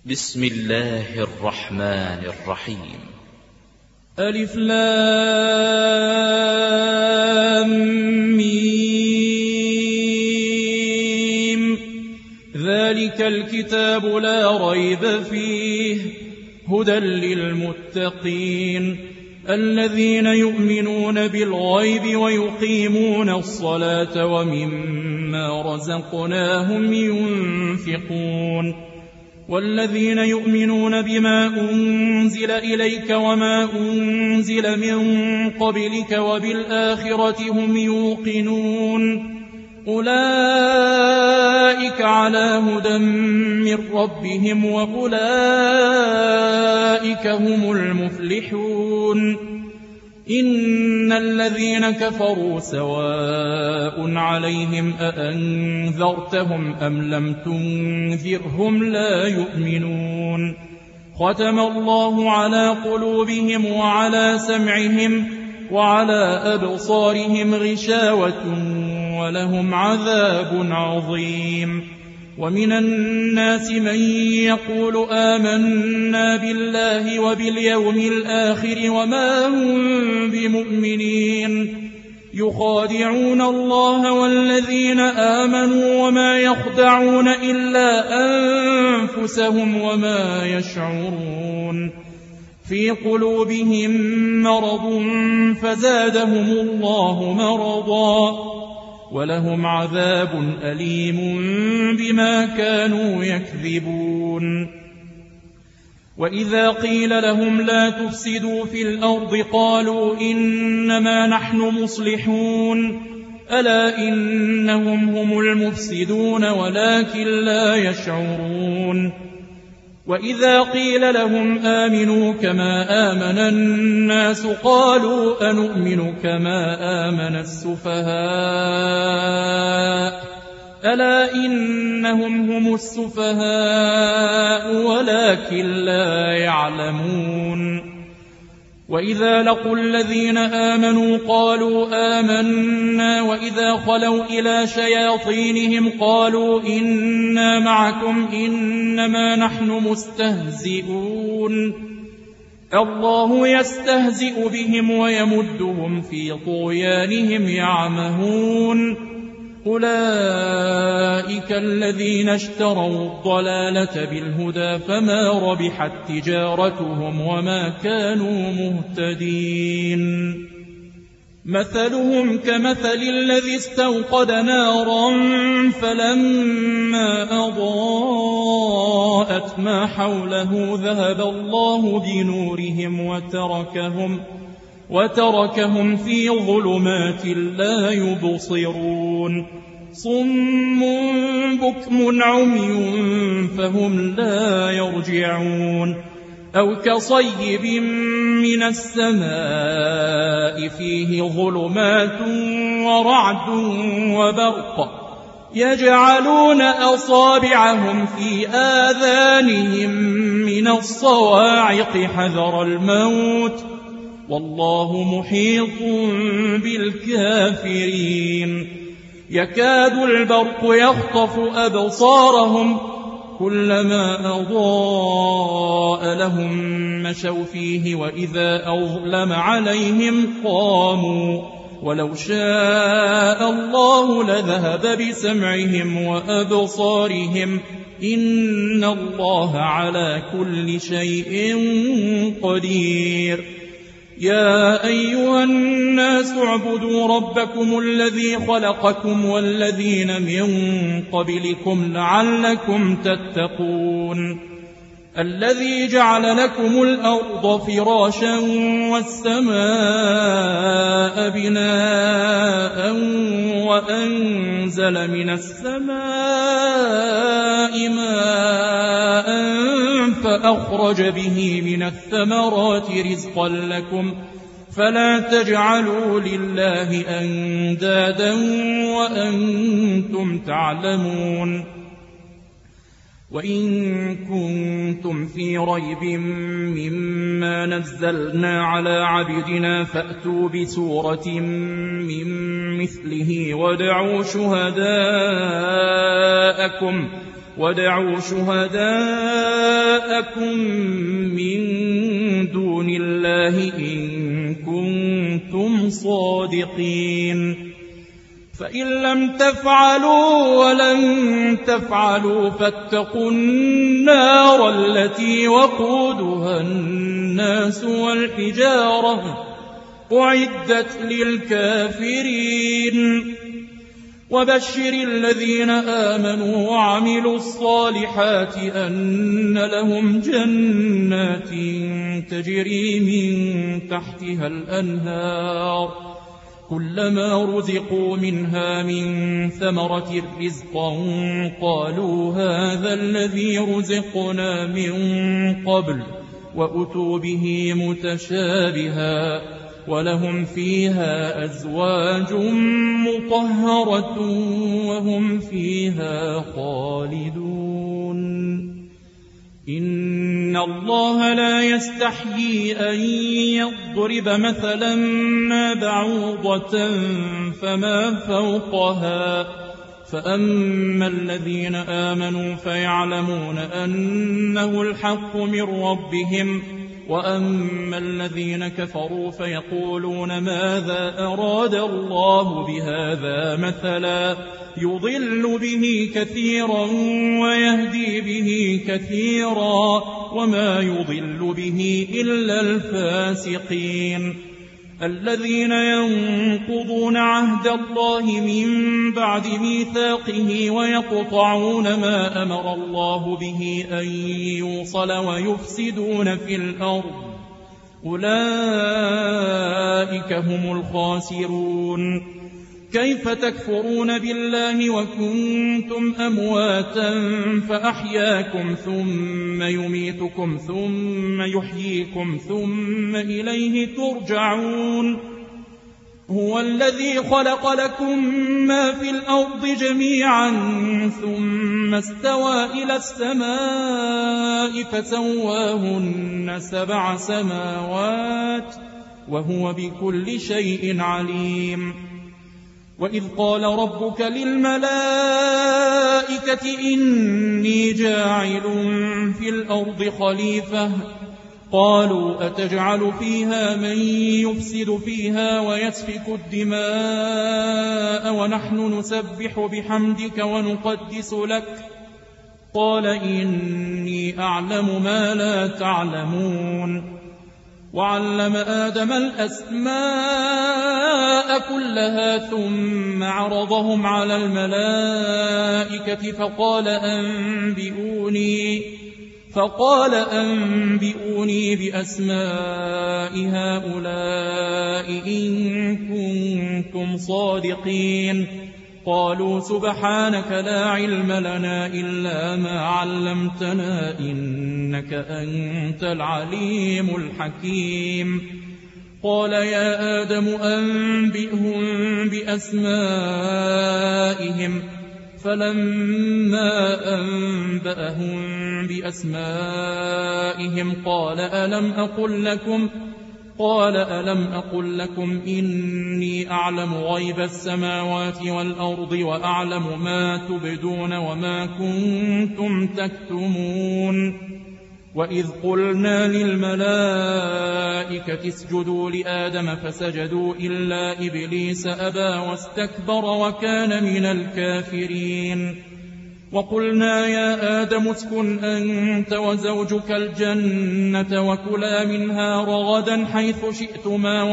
بسم الله الرحمن الرحيم. ألف لام ميم. ذلك الكتاب لا ريب فيه هدى للمتقين الذين يؤمنون بالغيب ويقيمون الصلاة ومما رزقناهم ينفقون والذين يؤمنون بما أنزل إليك وما أنزل من قبلك وبالآخرة هم يوقنون أولئك على هدى من ربهم وأولئك هم المفلحون. إن الذين كفروا سواء عليهم أأنذرتهم أم لم تنذرهم لا يؤمنون. ختم الله على قلوبهم وعلى سمعهم وعلى أبصارهم غشاوة ولهم عذاب عظيم. ومن الناس من يقول آمنا بالله وباليوم الآخر وما هم بمؤمنين يخادعون الله والذين آمنوا وما يخدعون إلا أنفسهم وما يشعرون. في قلوبهم مرض فزادهم الله مرضا ولهم عذاب أليم بما كانوا يكذبون. وإذا قيل لهم لا تفسدوا في الأرض قالوا إنما نحن مصلحون ألا إنهم هم المفسدون ولكن لا يشعرون. وإذا قيل لهم آمنوا كما آمن الناس قالوا أنؤمن كما آمن السفهاء ألا إنهم هم السفهاء ولكن لا يعلمون. وإذا لقوا الذين آمنوا قالوا آمنا وإذا خلوا إلى شياطينهم قالوا إنا معكم إنما نحن مستهزئون. الله يستهزئ بهم ويمدهم في طغيانهم يعمهون. أولئك الذين اشتروا الضلالة بالهدى فما ربحت تجارتهم وما كانوا مهتدين. مثلهم كمثل الذي استوقد نارا فلما أضاءت ما حوله ذهب الله بنورهم وتركهم في ظلمات لا يبصرون. صم بكم عمي فهم لا يرجعون. أو كصيب من السماء فيه ظلمات ورعد وبرق يجعلون أصابعهم في آذانهم من الصواعق حذر الموت والله محيط بالكافرين. يكاد البرق يخطف أبصارهم كلما أضاء لهم مشوا فيه وإذا أظلم عليهم قاموا ولو شاء الله لذهب بسمعهم وأبصارهم إن الله على كل شيء قدير. يا أيها الناس اعبدوا ربكم الذي خلقكم والذين من قبلكم لعلكم تتقون. الذي جعل لكم الأرض فراشا والسماء بناء وأنزل من السماء ماء فأخرج به من الثمرات رزقا لكم فلا تجعلوا لله أندادا وأنتم تعلمون. وإن كنتم في ريب مما نزلنا على عبدنا فأتوا بسورة من مثله ودعوا شهداءكم أولياءكم من دون الله إن كنتم صادقين فإن لم تفعلوا ولن تفعلوا فاتقوا النار التي وقودها الناس والحجارة أعدت للكافرين وبشر الذين آمنوا وعملوا الصالحات أن لهم جنات تجري من تحتها الأنهار كلما رزقوا منها من ثمرة رزقا قالوا هذا الذي رزقنا من قبل وأتوا به متشابها ولهم فيها أزواج مطهرة وهم فيها خالدون إن الله لا يستحيي أن يضرب مثلا ما بعوضة فما فوقها فأما الذين آمنوا فيعلمون أنه الحق من ربهم وأما الذين كفروا فيقولون ماذا أراد الله بهذا مثلا يضل به كثيرا ويهدي به كثيرا وما يضل به إلا الفاسقين الذين ينقضون عهد الله من بعد ميثاقه ويقطعون ما أمر الله به أن يوصل ويفسدون في الأرض أولئك هم الخاسرون كيف تكفرون بالله وكنتم أمواتا فأحياكم ثم يميتكم ثم يحييكم ثم إليه ترجعون هو الذي خلق لكم ما في الأرض جميعا ثم استوى إلى السماء فسواهن 7 سماوات وهو بكل شيء عليم وإذ قال ربك للملائكة إني جاعل في الأرض خليفة قالوا أتجعل فيها من يفسد فيها ويسفك الدماء ونحن نسبح بحمدك ونقدس لك قال إني أعلم ما لا تعلمون وعلم آدم الأسماء كلها ثم عرضهم على الملائكة فقال أنبئوني بأسماء هؤلاء إن كنتم صادقين قالوا سبحانك لا علم لنا إلا ما علمتنا إنك أنت العليم الحكيم قال يا آدم أنبئهم بأسمائهم فلما أنبأهم بأسمائهم قال ألم أقل لكم إني أعلم غيب السماوات والأرض وأعلم ما تبدون وما كنتم تكتمون وإذ قلنا للملائكة اسجدوا لآدم فسجدوا إلا إبليس أبى واستكبر وكان من الكافرين وقلنا يا آدم اسكن أنت وزوجك الجنة وكلا منها رغدا حيث شئتما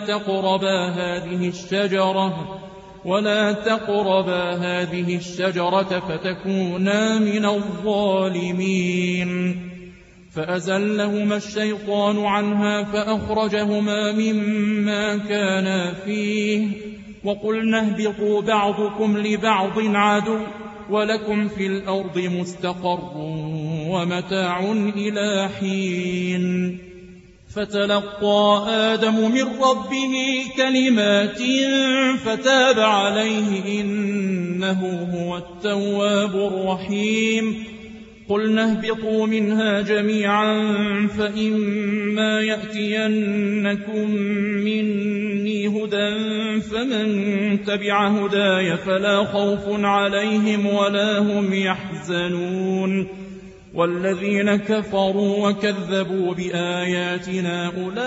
ولا تقربا هذه الشجرة فتكونا من الظالمين فأزلهما الشيطان عنها فأخرجهما مما كانا فيه وقلنا اهبطوا بعضكم لبعض عدو ولكم في الأرض مستقر ومتاع إلى حين فتلقى آدم من ربه كلمات فتاب عليه إنه هو التواب الرحيم قلنا اهبطوا منها جميعا فإما يأتينكم مني هدى فمن تبع هداي فلا خوف عليهم ولا هم يحزنون والذين كفروا وكذبوا بآياتنا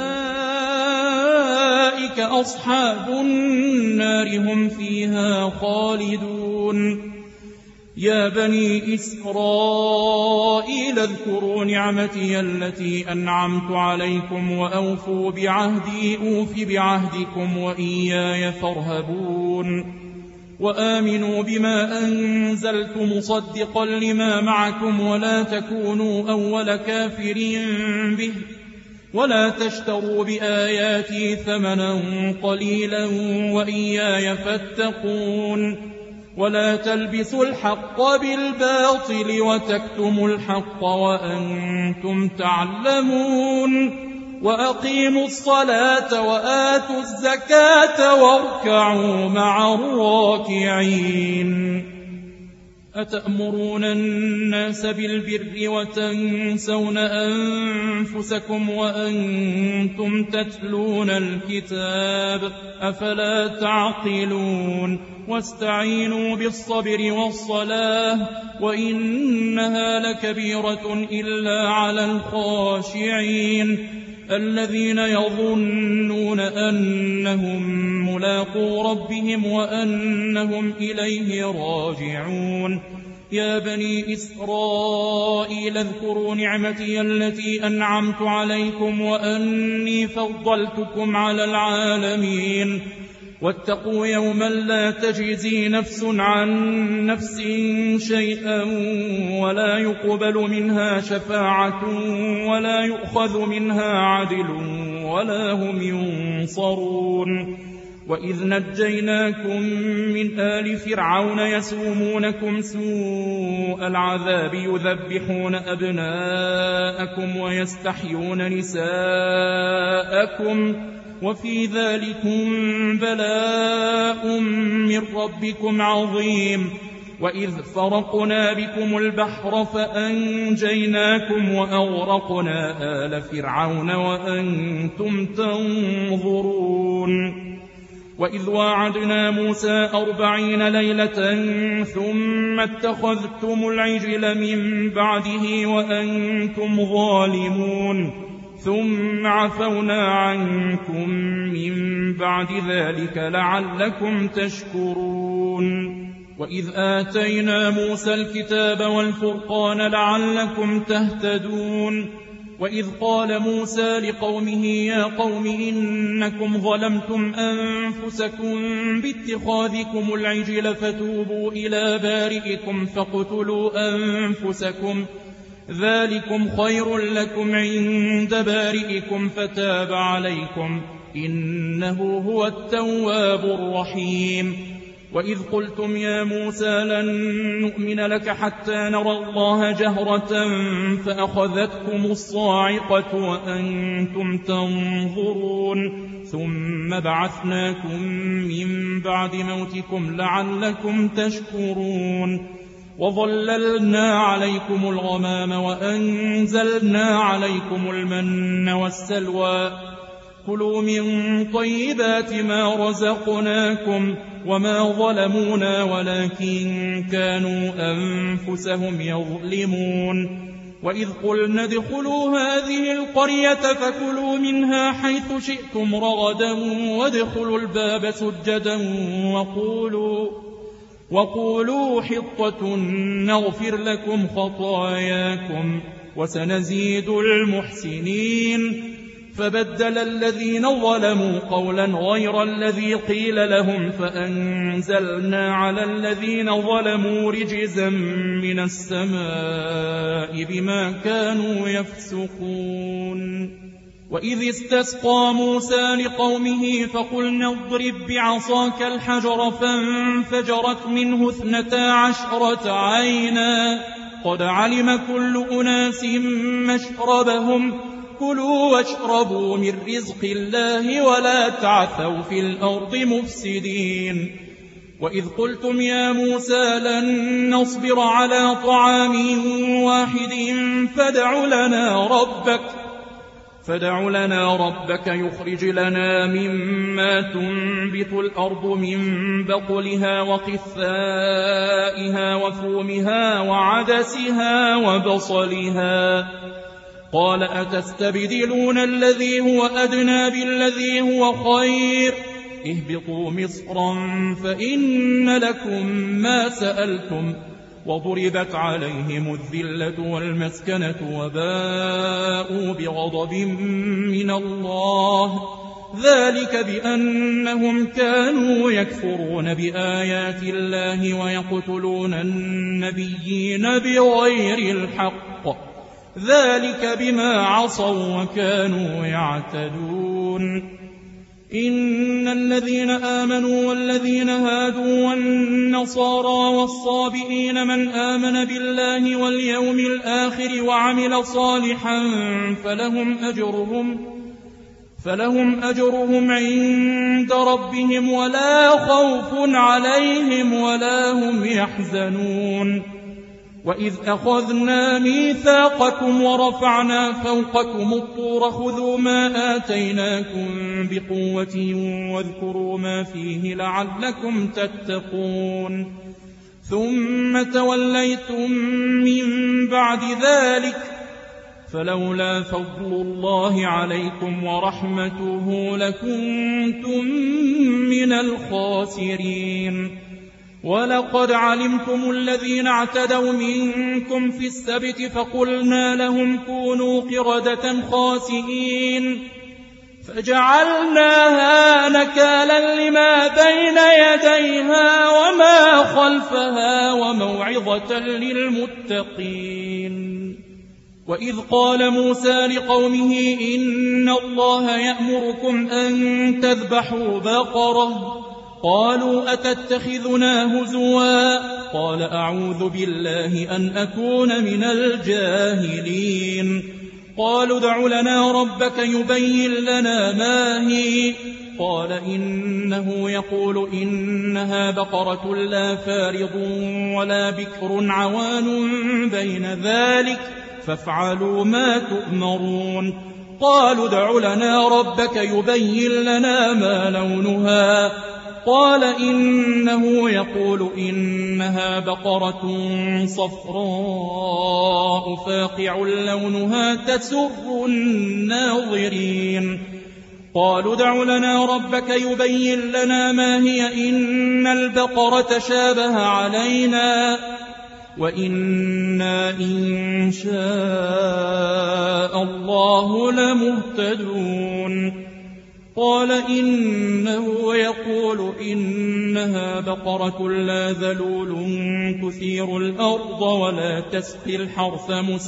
أولئك أصحاب النار هم فيها خالدون. يا بني إسرائيل اذكروا نعمتي التي أنعمت عليكم وأوفوا بعهدي أوف بعهدكم وإياي فارهبون. وآمنوا بما أنزلت مصدقا لما معكم ولا تكونوا أول كافر به ولا تشتروا بآياتي ثمنا قليلا وإياي فاتقون. ولا تلبسوا الحق بالباطل وتكتموا الحق وأنتم تعلمون. وأقيموا الصلاة وآتوا الزكاة واركعوا مع الراكعين. أتأمرون الناس بالبر وتنسون أنفسكم وأنتم تتلون الكتاب أفلا تعقلون. واستعينوا بالصبر والصلاة وإنها لكبيرة إلا على الخاشعين الذين يظنون أنهم ملاقو ربهم وأنهم إليه راجعون. يا بني إسرائيل اذكروا نعمتي التي أنعمت عليكم وأني فضلتكم على العالمين. واتقوا يوما لا تجزي نفس عن نفس شيئا ولا يقبل منها شفاعة ولا يؤخذ منها عدل ولا هم ينصرون. وإذ نجيناكم من آل فرعون يسومونكم سوء العذاب يذبحون أبناءكم ويستحيون نساءكم وفي ذلكم بلاء من ربكم عظيم. وإذ فرقنا بكم البحر فأنجيناكم وأغرقنا آل فرعون وأنتم تنظرون. وإذ واعدنا موسى 40 ليلة ثم اتخذتم العجل من بعده وأنتم ظالمون ثم عفونا عنكم من بعد ذلك لعلكم تشكرون. وإذ آتينا موسى الكتاب والفرقان لعلكم تهتدون. وإذ قال موسى لقومه يا قوم إنكم ظلمتم أنفسكم باتخاذكم العجل فتوبوا إلى بارئكم فاقتلوا أنفسكم ذلكم خير لكم عند بارئكم فتاب عليكم إنه هو التواب الرحيم. وإذ قلتم يا موسى لن نؤمن لك حتى نرى الله جهرة فأخذتكم الصاعقة وأنتم تنظرون ثم بعثناكم من بعد موتكم لعلكم تشكرون. وظللنا عليكم الغمام وأنزلنا عليكم المن والسلوى كلوا من طيبات ما رزقناكم وما ظلمونا ولكن كانوا أنفسهم يظلمون. وإذ قلنا ادخلوا هذه القرية فكلوا منها حيث شئتم رغدا وادخلوا الباب سجدا وقولوا حطة نغفر لكم خطاياكم وسنزيد المحسنين. فبدل الذين ظلموا قولا غير الذي قيل لهم فأنزلنا على الذين ظلموا رجزا من السماء بما كانوا يفسقون. وإذ استسقى موسى لقومه فقلنا اضرب بعصاك الحجر فانفجرت منه 12 عينا قد علم كل أناس مشربهم كلوا واشربوا من رزق الله ولا تعثوا في الأرض مفسدين. وإذ قلتم يا موسى لن نصبر على طعام واحد فادع لنا ربك فادع لنا ربك يخرج لنا مما تنبت الأرض من بقلها وقثائها وفومها وعدسها وبصلها. قال أتستبدلون الذي هو أدنى بالذي هو خير؟ اهبطوا مصرا فإن لكم ما سألتم وضربت عليهم الذلة والمسكنة وباءوا بغضب من الله، ذلك بأنهم كانوا يكفرون بآيات الله ويقتلون النبيين بغير الحق، ذلك بما عصوا وكانوا يعتدون. إن الذين آمنوا والذين هادوا والنصارى والصابئين من آمن بالله واليوم الآخر وعمل صالحا فلهم أجرهم عند ربهم ولا خوف عليهم ولا هم يحزنون. وإذ أخذنا ميثاقكم ورفعنا فوقكم الطور خذوا ما آتيناكم بقوة واذكروا ما فيه لعلكم تتقون. ثم توليتم من بعد ذلك فلولا فضل الله عليكم ورحمته لكنتم من الخاسرين. ولقد علمتم الذين اعتدوا منكم في السبت فقلنا لهم كونوا قردة خاسئين فجعلناها نكالا لما بين يديها وما خلفها وموعظة للمتقين. وإذ قال موسى لقومه إن الله يأمركم أن تذبحوا بقرة قالوا أتتخذنا هزوا قال أعوذ بالله أن أكون من الجاهلين. قالوا ادع لنا ربك يبين لنا ما هي قال إنه يقول إنها بقرة لا فارض ولا بكر عوان بين ذلك فافعلوا ما تؤمرون. قالوا ادع لنا ربك يبين لنا ما لونها قال إنه يقول إنها بقرة صفراء فاقع لونها تسر الناظرين. قالوا ادع لنا ربك يبين لنا ما هي إن البقرة شابه علينا وإنا إن شاء الله لمهتدون. قال إنه يقول إنها بقرة لا ذلول تثير الأرض ولا تسقي الحرث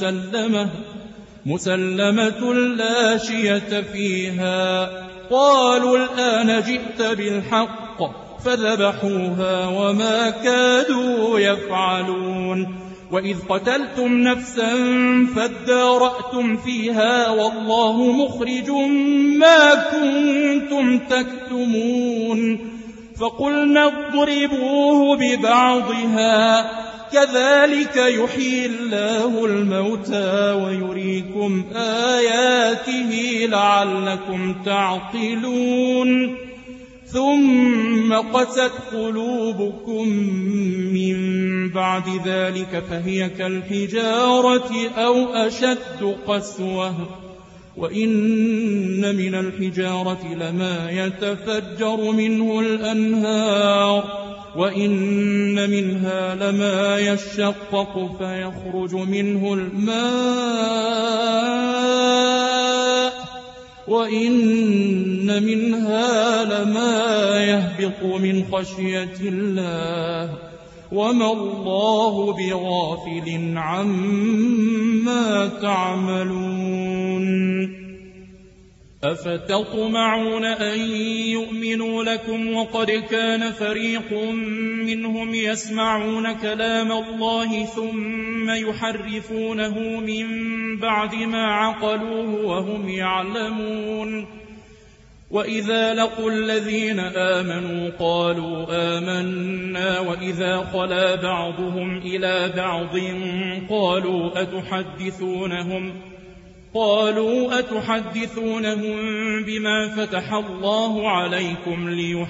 مسلمة لا شية فيها. قالوا الآن جئت بالحق فذبحوها وما كادوا يفعلون. وإذ قتلتم نفسا فادارأتم فيها والله مخرج ما كنتم تكتمون. فقلنا اضربوه ببعضها كذلك يحيي الله الموتى ويريكم آياته لعلكم تعقلون. ثم قست قلوبكم من بعد ذلك فهي كالحجارة أو أشد قسوة وإن من الحجارة لما يتفجر منه الأنهار وإن منها لما يشقق فيخرج منه الماء وإن منها لما يهبط من خشية الله وما الله بغافل عما تعملون. أفتطمعون أن يؤمنوا لكم وقد كان فريق منهم يسمعون كلام الله ثم يحرفونه من بعد ما عقلوه وهم يعلمون. وإذا لقوا الذين آمنوا قالوا آمنا وإذا خلا بعضهم إلى بعض قالوا أتحدثونهم بما فتح الله عليكم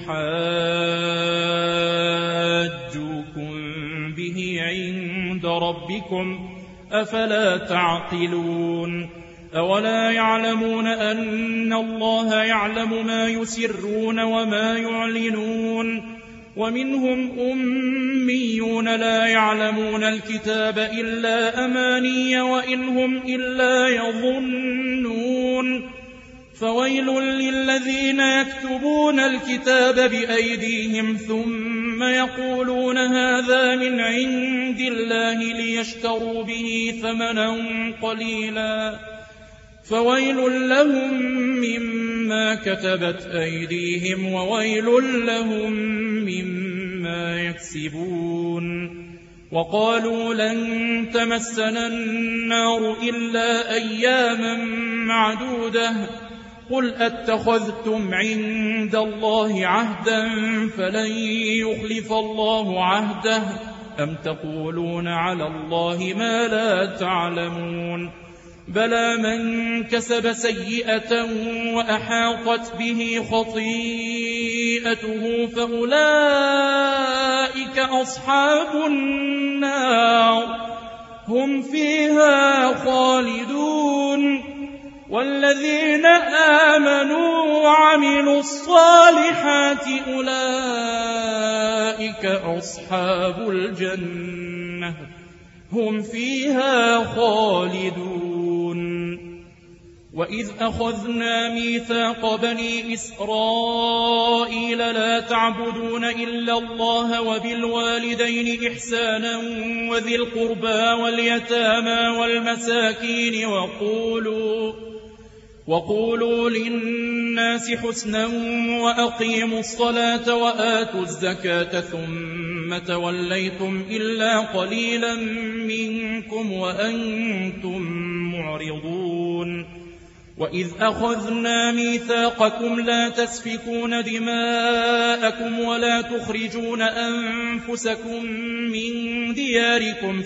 ليحاجوكم به عند ربكم أفلا تعقلون أولا يعلمون أن الله يعلم ما يسرون وما يعلنون ومنهم أميون لا يعلمون الكتاب إلا أماني وإنهم إلا يظنون فويل للذين يكتبون الكتاب بأيديهم ثم يقولون هذا من عند الله ليشتروا به ثمنا قليلا فويل لهم مما كتبت أيديهم وويل لهم مما يكسبون وقالوا لن تمسنا النار إلا أياما معدودة قل أتخذتم عند الله عهدا فلن يخلف الله عهده أم تقولون على الله ما لا تعلمون بلى من كسب سيئة وأحاطت به خطيئته فأولئك أصحاب النار هم فيها خالدون والذين آمنوا وعملوا الصالحات أولئك أصحاب الجنة هم فيها خالدون وإذ أخذنا ميثاق بني إسرائيل لا تعبدون إلا الله وبالوالدين إحسانا وذي القربى واليتامى والمساكين وقولوا للناس حسنا وأقيموا الصلاة وآتوا الزكاة ثم توليتم إلا قليلا منكم وأنتم معرضون وإذ أخذنا ميثاقكم لا تسفكون دماءكم ولا تخرجون أنفسكم من دياركم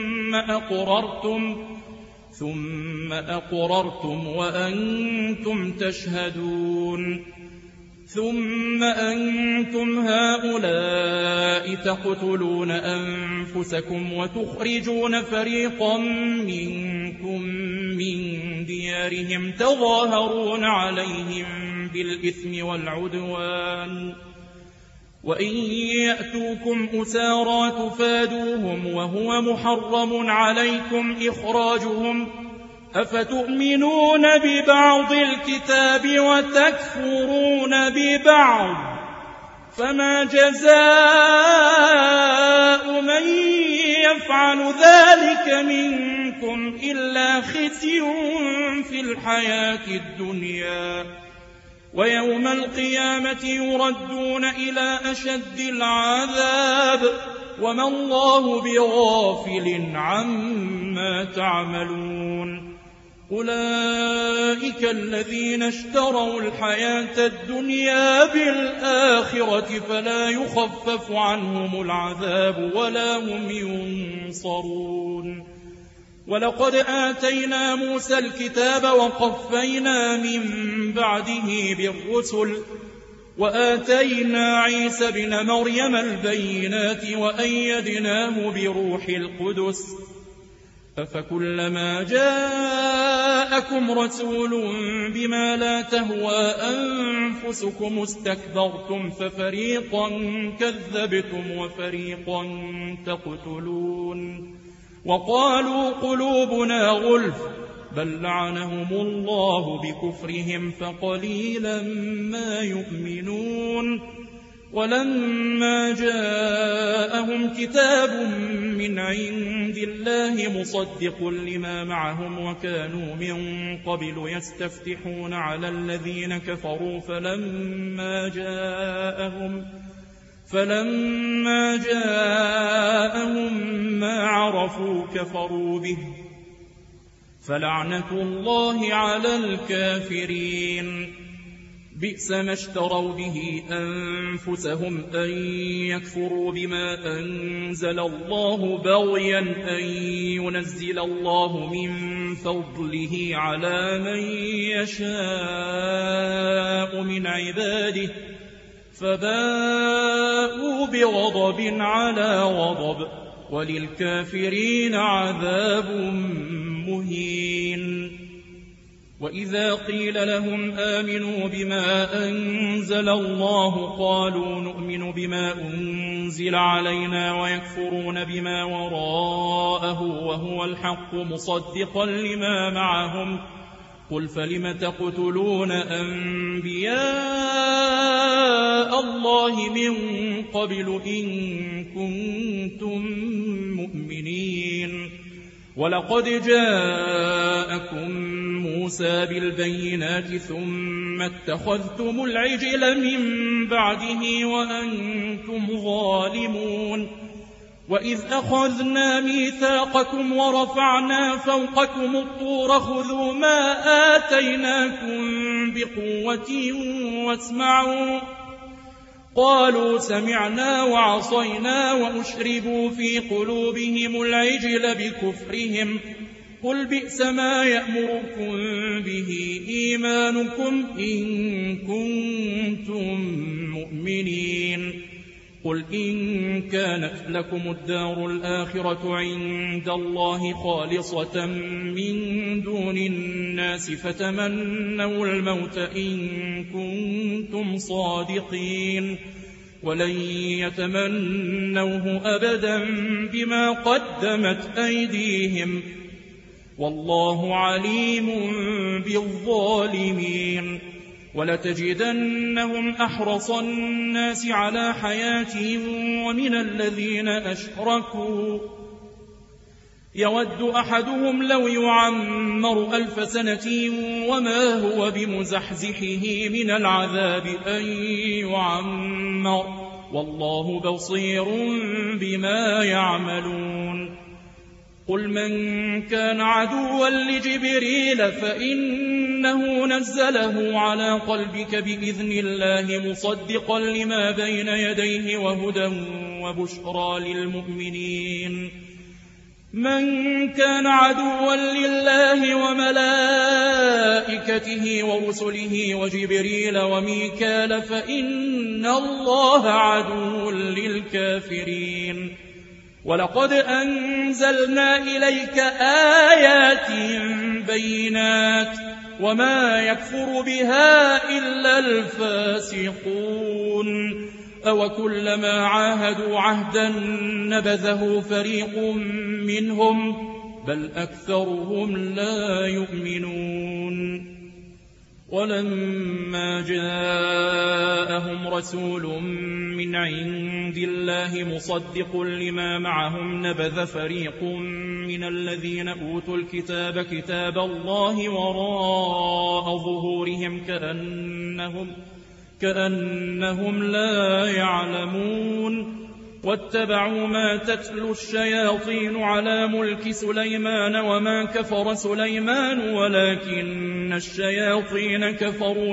ثم أقررتم وأنتم تشهدون ثم أنتم هؤلاء تقتلون أنفسكم وتخرجون فريقا منكم من ديارهم تظاهرون عليهم بالإثم والعدوان وإن يأتوكم أسارى تفادوهم وهو محرم عليكم إخراجهم أفتؤمنون ببعض الكتاب وتكفرون ببعض فما جزاء من يفعل ذلك منكم إلا خزي في الحياة الدنيا ويوم القيامة يردون إلى أشد العذاب وما الله بغافل عما تعملون أولئك الذين اشتروا الحياة الدنيا بالآخرة فلا يخفف عنهم العذاب ولا هم ينصرون ولقد آتينا موسى الكتاب وقفينا من بعده بالرسل وآتينا عيسى ابن مريم البينات وأيدناه بروح القدس أفكلما جاءكم رسول بما لا تهوى أنفسكم استكبرتم ففريقا كذبتم وفريقا تقتلون وقالوا قلوبنا غلف بل لعنهم الله بكفرهم فقليلا ما يؤمنون ولما جاءهم كتاب من عند الله مصدق لما معهم وكانوا من قبل يستفتحون على الذين كفروا فلما جاءهم ما عرفوا كفروا به فلعنة الله على الكافرين بئس ما اشتروا به أنفسهم أن يكفروا بما أنزل الله بغيا أن ينزل الله من فضله على من يشاء من عباده فباءوا بغضب على غضب وللكافرين عذاب مهين. وإذا قيل لهم آمنوا بما أنزل الله قالوا نؤمن بما أنزل علينا ويكفرون بما وراءه وهو الحق مصدقا لما معهم قل فلم تقتلون أنبياء الله من قبل إن كنتم مؤمنين. ولقد جاءكم موسى بالبينات ثم اتخذتم العجل من بعده وأنتم ظالمون. وإذ أخذنا ميثاقكم ورفعنا فوقكم الطور خذوا ما آتيناكم بقوة واسمعوا قالوا سمعنا وعصينا وأشربوا في قلوبهم العجل بكفرهم قل بئس ما يأمركم به إيمانكم إن كنتم مؤمنين. قل إن كانت لكم الدار الآخرة عند الله خالصة من دون الناس فتمنوا الموت إن كنتم صادقين ولن يتمنوه أبدا بما قدمت أيديهم والله عليم بالظالمين. ولتجدنهم أحرص الناس على حياة ومن الذين أشركوا يود أحدهم لو يعمر 1000 سنة وما هو بمزحزحه من العذاب أن يعمر والله بصير بما يعملون. قل من كان عدوا لجبريل فإنه نزله على قلبك بإذن الله مصدقا لما بين يديه وهدى وبشرى للمؤمنين. من كان عدوا لله وملائكته ورسله وجبريل وميكال فإن الله عدو للكافرين. ولقد أنزلنا إليك آيات بينات وما يكفر بها إلا الفاسقون. أوكلما عاهدوا عهدا نبذه فريق منهم بل أكثرهم لا يؤمنون. ولما جاءهم رسول من عند الله مصدق لما معهم نبذ فريق من الذين أوتوا الكتاب كتاب الله وراء ظهورهم كأنهم لا يعلمون. واتبعوا ما تتلو الشياطين على ملك سليمان وما كفر سليمان ولكن الشياطين كفروا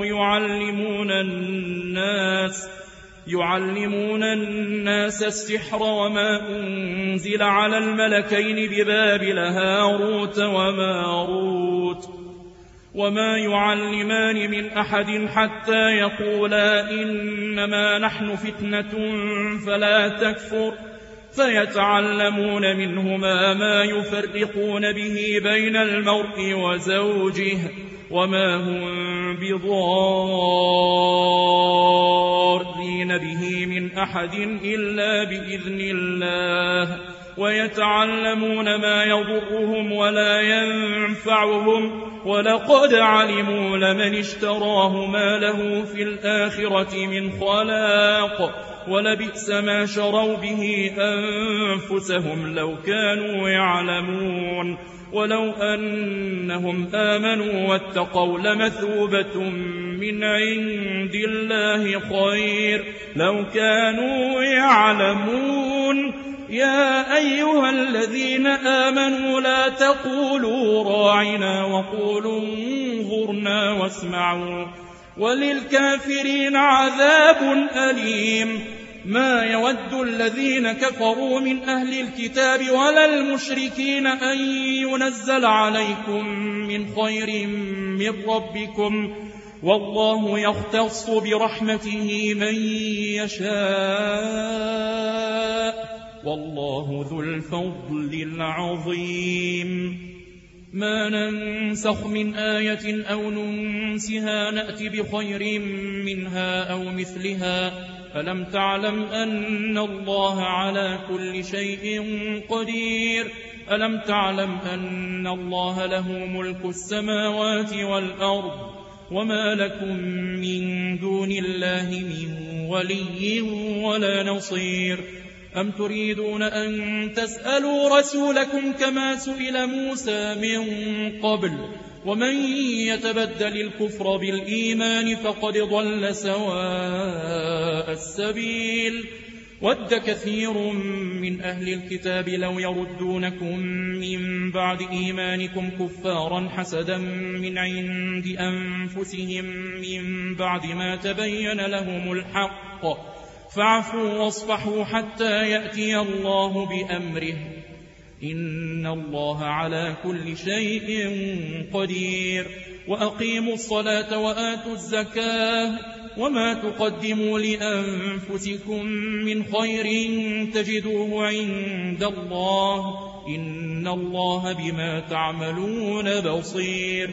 يعلمون الناس السحر وما أنزل على الملكين ببابل هاروت وماروت وما يعلمان من أحد حتى يقولا إنما نحن فتنة فلا تكفر فيتعلمون منهما ما يفرقون به بين المرء وزوجه وما هم بضارين به من أحد إلا بإذن الله ويتعلمون ما يضرهم ولا ينفعهم ولقد علموا لمن اشتراه ما له في الآخرة من خلاق ولبئس ما شروا به أنفسهم لو كانوا يعلمون. ولو أنهم آمنوا واتقوا لمثوبة من عند الله خير لو كانوا يعلمون. يا أيها الذين آمنوا لا تقولوا راعنا وقولوا انظرنا واسمعوا وللكافرين عذاب أليم. ما يود الذين كفروا من أهل الكتاب ولا المشركين أن ينزل عليكم من خير من ربكم، والله يختص برحمته من يشاء، والله ذو الفضل العظيم. ما ننسخ من آية أو ننسها نأت بخير منها أو مثلها، ألم تعلم أن الله على كل شيء قدير؟ ألم تعلم أن الله له ملك السماوات والأرض، وما لكم من دون الله من ولي ولا نصير؟ أم تريدون أن تسألوا رسولكم كما سئل موسى من قبل؟ ومن يتبدل الكفر بالإيمان فقد ضل سواء السبيل. ود كثير من أهل الكتاب لو يردونكم من بعد إيمانكم كفارا حسدا من عند أنفسهم من بعد ما تبين لهم الحق، فاعفوا واصفحوا حتى يأتي الله بأمره، إن الله على كل شيء قدير. وأقيموا الصلاة وآتوا الزكاة، وما تقدموا لأنفسكم من خير تجدوه عند الله، إن الله بما تعملون بصير.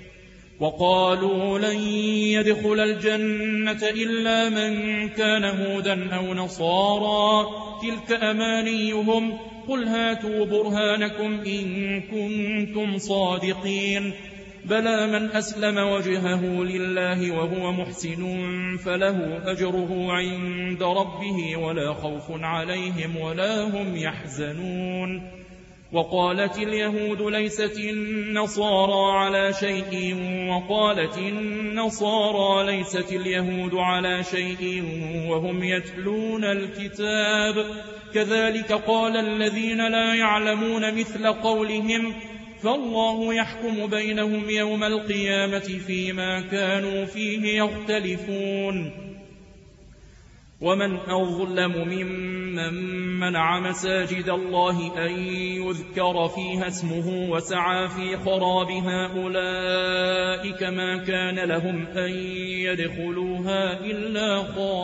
وقالوا لن يدخل الجنة إلا من كان هودا أو نصارى، تلك أمانيهم، قل هاتوا برهانكم إن كنتم صادقين. بلى من أسلم وجهه لله وهو محسن فله أجره عند ربه ولا خوف عليهم ولا هم يحزنون. وقالت اليهود ليست النصارى على شيء، وقالت النصارى ليست اليهود على شيء وهم يتلون الكتاب، كذلك قال الذين لا يعلمون مثل قولهم، فالله يحكم بينهم يوم القيامة فيما كانوا فيه يختلفون. ومن أظلم ممن منع مساجد الله أن يذكر فيها اسمه وسعى في خرابها، أولئك ما كان لهم أن يدخلوها إلا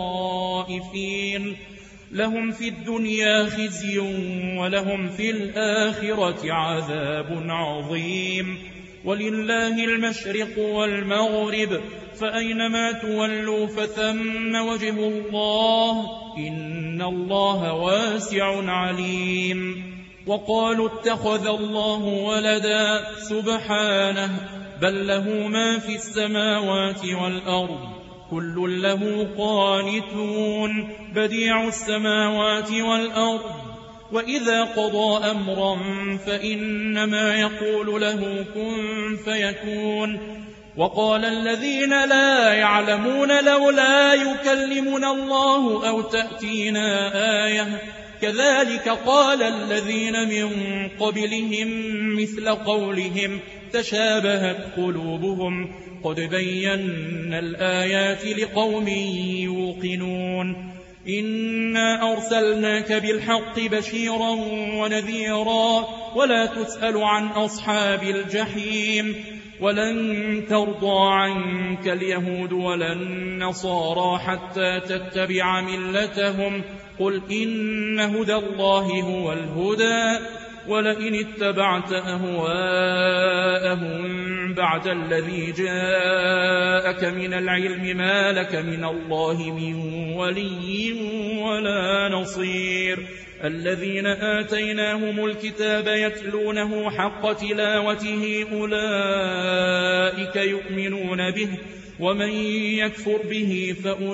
خائفين، لهم في الدنيا خزي ولهم في الآخرة عذاب عظيم. ولله المشرق والمغرب، فأينما تولوا فثم وجه الله، إن الله واسع عليم. وقالوا اتخذ الله ولدا، سبحانه، بل له ما في السماوات والأرض، كل له قانتون، بديع السماوات والأرض، وإذا قضى أمرا فإنما يقول له كن فيكون. وقال الذين لا يعلمون لولا يكلمنا الله أو تأتينا آية، كذلك قال الذين من قبلهم مثل قولهم، تشابهت قلوبهم، قد بينا الآيات لقوم يوقنون. إنا أرسلناك بالحق بشيرا ونذيرا، ولا تسأل عن أصحاب الجحيم. ولن ترضى عنك اليهود ولا النصارى حتى تتبع ملتهم، قل إن هدى الله هو الهدى، ولئن اتبعت أهواءهم بعد الذي جاءك من العلم ما لك من الله من ولي ولا نصير. الذين آتيناهم الكتاب يتلونه حق تلاوته أولئك يؤمنون به، ومن يكفر به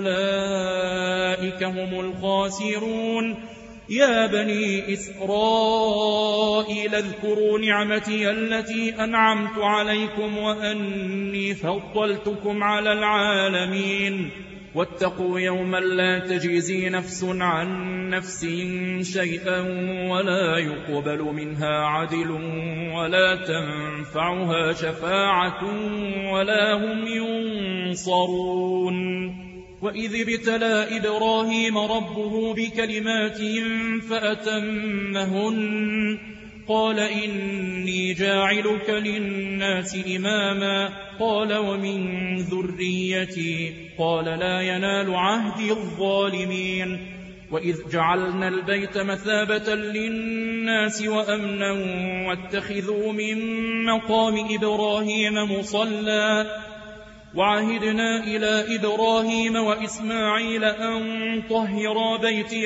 فأولئك هم الخاسرون. يا بني إسرائيل اذكروا نعمتي التي أنعمت عليكم وأني فضلتكم على العالمين. واتقوا يوما لا تجزي نفس عن نفس شيئا ولا يقبل منها عدل ولا تنفعها شفاعة ولا هم ينصرون. وإذ ابتلى إبراهيم ربه بكلمات فأتمهن قال إني جاعلك للناس إماما قال ومن ذريتي قال لا ينال عهد الظالمين. وإذ جعلنا البيت مثابة للناس وأمنا واتخذوا من مقام إبراهيم مصلى وعهدنا إلى إبراهيم وإسماعيل أن طهرا بيتي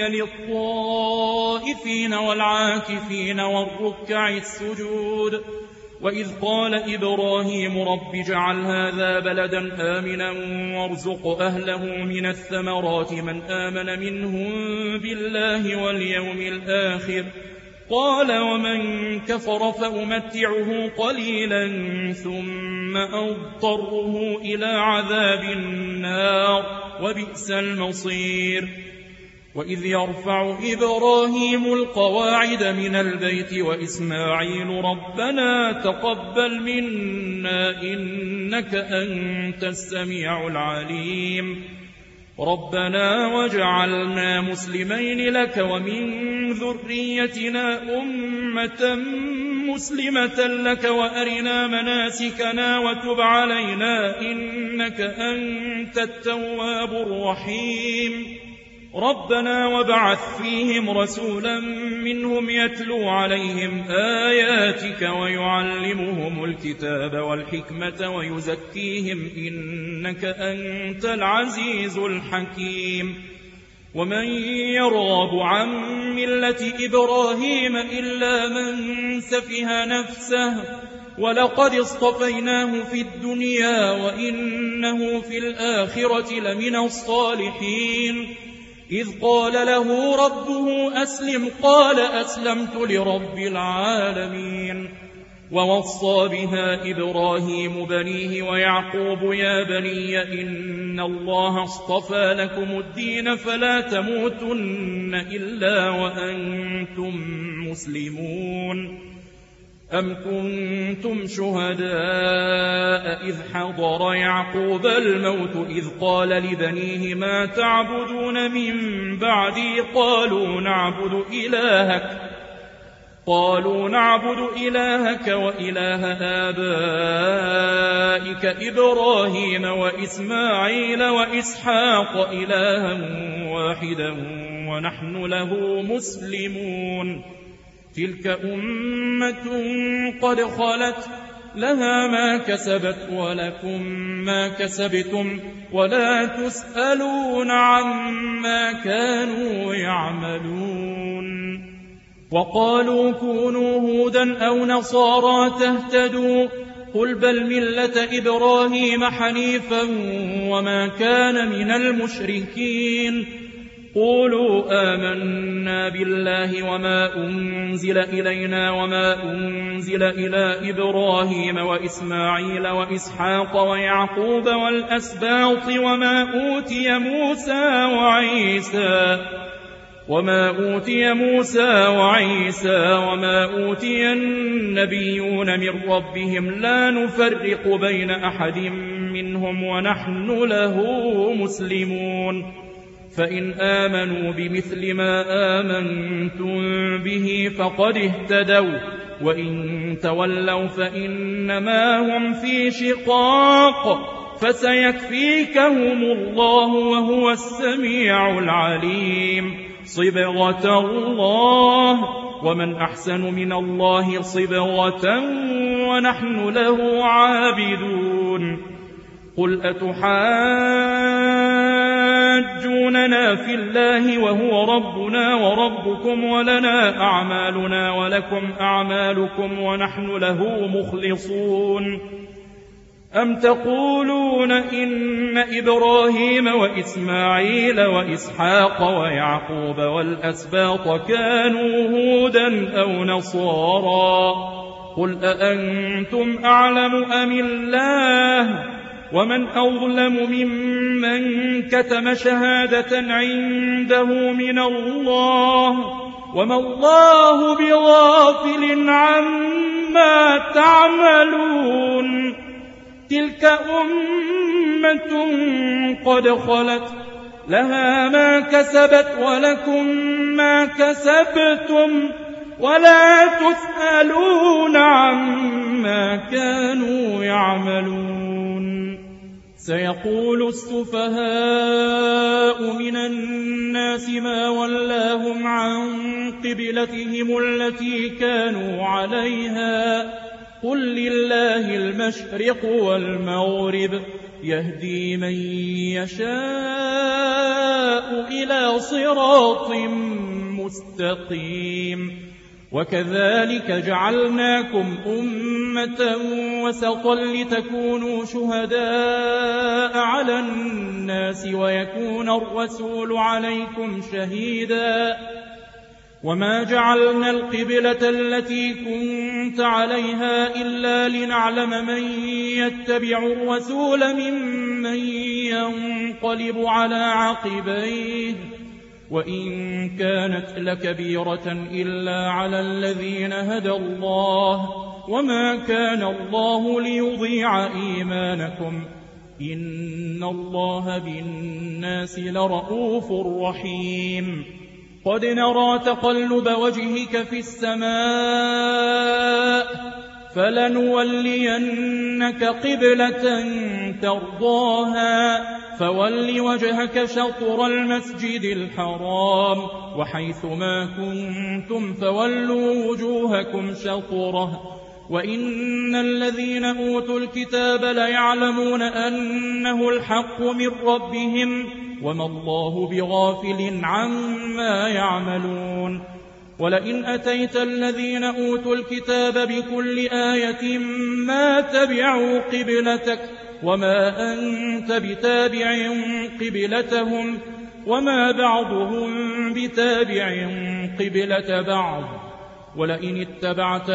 للطائفين والعاكفين والركع السجود. وإذ قال إبراهيم رب اجعل هذا بلدا آمنا وارزق أهله من الثمرات من آمن منهم بالله واليوم الآخر قال ومن كفر فأمتعه قليلا ثم أضطره إلى عذاب النار وبئس المصير. وإذ يرفع إبراهيم القواعد من البيت وإسماعيل ربنا تقبل منا إنك أنت السميع العليم ربنا واجعلنا مسلمين لك ومن ذريتنا أمة مسلمة لك وأرنا مناسكنا وتب علينا إنك أنت التواب الرحيم ربنا وابعث فيهم رسولا منهم يتلو عليهم آياتك ويعلمهم الكتاب والحكمة ويزكيهم إنك أنت العزيز الحكيم. ومن يرغب عن ملة إبراهيم إلا من سفه نفسه ولقد اصطفيناه في الدنيا وإنه في الآخرة لمن الصالحين. إذ قال له ربه أسلم قال أسلمت لرب العالمين. ووصى بها إبراهيم بنيه ويعقوب يا بني إن الله اصطفى لكم الدين فلا تموتن إلا وأنتم مسلمون. أم كنتم شهداء إذ حضر يعقوب الموت إذ قال لبنيه ما تعبدون من بعدي قالوا نعبد إلهك وإله آبائك إبراهيم وإسماعيل وإسحاق إلها واحدا ونحن له مسلمون. تلك أمة قد خلت لها ما كسبت ولكم ما كسبتم ولا تسألون عما كانوا يعملون. وقالوا كونوا هودا أو نصارى تهتدوا قل بل ملة إبراهيم حنيفا وما كان من المشركين. قولوا آمنا بالله وما أنزل إلينا وما أنزل إلى إبراهيم وإسماعيل وإسحاق ويعقوب والأسباط وما أوتي موسى وعيسى وما أوتي النبيون من ربهم لا نفرق بين أحد منهم ونحن له مسلمون. فإن آمنوا بمثل ما آمنتم به فقد اهتدوا وإن تولوا فإنما هم في شقاق فسيكفيكهم الله وهو السميع العليم. صبغة الله ومن أحسن من الله صبغة ونحن له عابدون. قل أتحاجوننا في الله وهو ربنا وربكم ولنا أعمالنا ولكم أعمالكم ونحن له مخلصون. أم تقولون إن إبراهيم وإسماعيل وإسحاق ويعقوب والأسباط كانوا هودا أو نصارى قل أأنتم أعلم أم الله ومن أظلم ممن كتم شهادة عنده من الله وما الله بغافل عما تعملون تلك أمة قد خلت لها ما كسبت ولكم ما كسبتم ولا تسألون عما كانوا يعملون سيقول السفهاء من الناس ما ولاهم عن قبلتهم التي كانوا عليها قل لله المشرق والمغرب يهدي من يشاء إلى صراط مستقيم وكذلك جعلناكم أمة وسطا لتكونوا شهداء على الناس ويكون الرسول عليكم شهيدا وما جعلنا القبلة التي كنت عليها إلا لنعلم من يتبع الرسول ممن ينقلب على عقبيه وإن كانت لكبيرة إلا على الذين هدى الله وما كان الله ليضيع إيمانكم إن الله بالناس لرؤوف رحيم قد نرى تقلب وجهك في السماء فلنولينك قبلة ترضاها فول وجهك شطر المسجد الحرام وحيث ما كنتم فولوا وجوهكم شطره وإن الذين أوتوا الكتاب ليعلمون أنه الحق من ربهم وما الله بغافل عما يعملون ولئن أتيت الذين أوتوا الكتاب بكل آية ما تبعوا قبلتك وما أنت بتابع قبلتهم وما بعضهم بتابع قبلة بعض ولئن اتبعت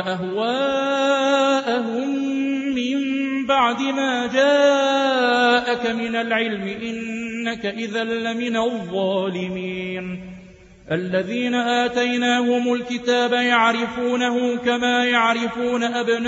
أهواءهم من بعد ما جاءك من العلم إنك إذا لمن الظالمين الذين آتيناهم الكتاب يعرفونه كما يعرفون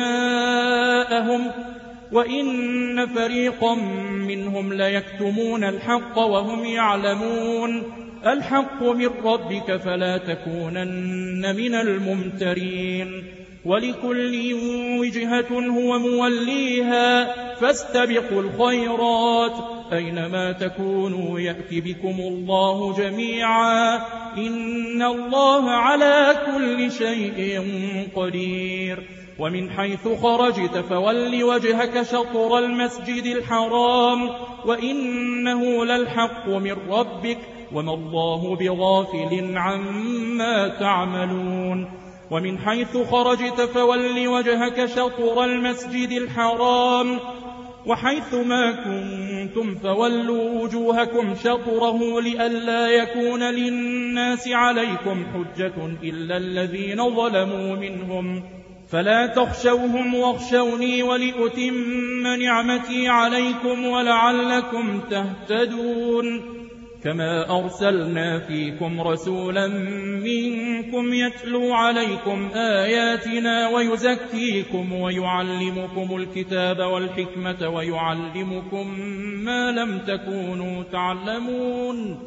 أبناءهم وإن فريقا منهم ليكتمون الحق وهم يعلمون الحق من ربك فلا تكونن من الممترين ولكل وجهة هو موليها فاستبقوا الخيرات أينما تكونوا يأتي بكم الله جميعا إن الله على كل شيء قدير ومن حيث خرجت فول وجهك شطر المسجد الحرام وإنه للحق من ربك وما الله بغافل عما تعملون ومن حيث خرجت فول وجهك شطر المسجد الحرام وحيث ما كنتم فولوا وجوهكم شطره لئلا يكون للناس عليكم حجة إلا الذين ظلموا منهم فلا تخشوهم واخشوني ولأتم نعمتي عليكم ولعلكم تهتدون كما أرسلنا فيكم رسولا منكم يتلو عليكم آياتنا ويزكيكم ويعلمكم الكتاب والحكمة ويعلمكم ما لم تكونوا تعلمون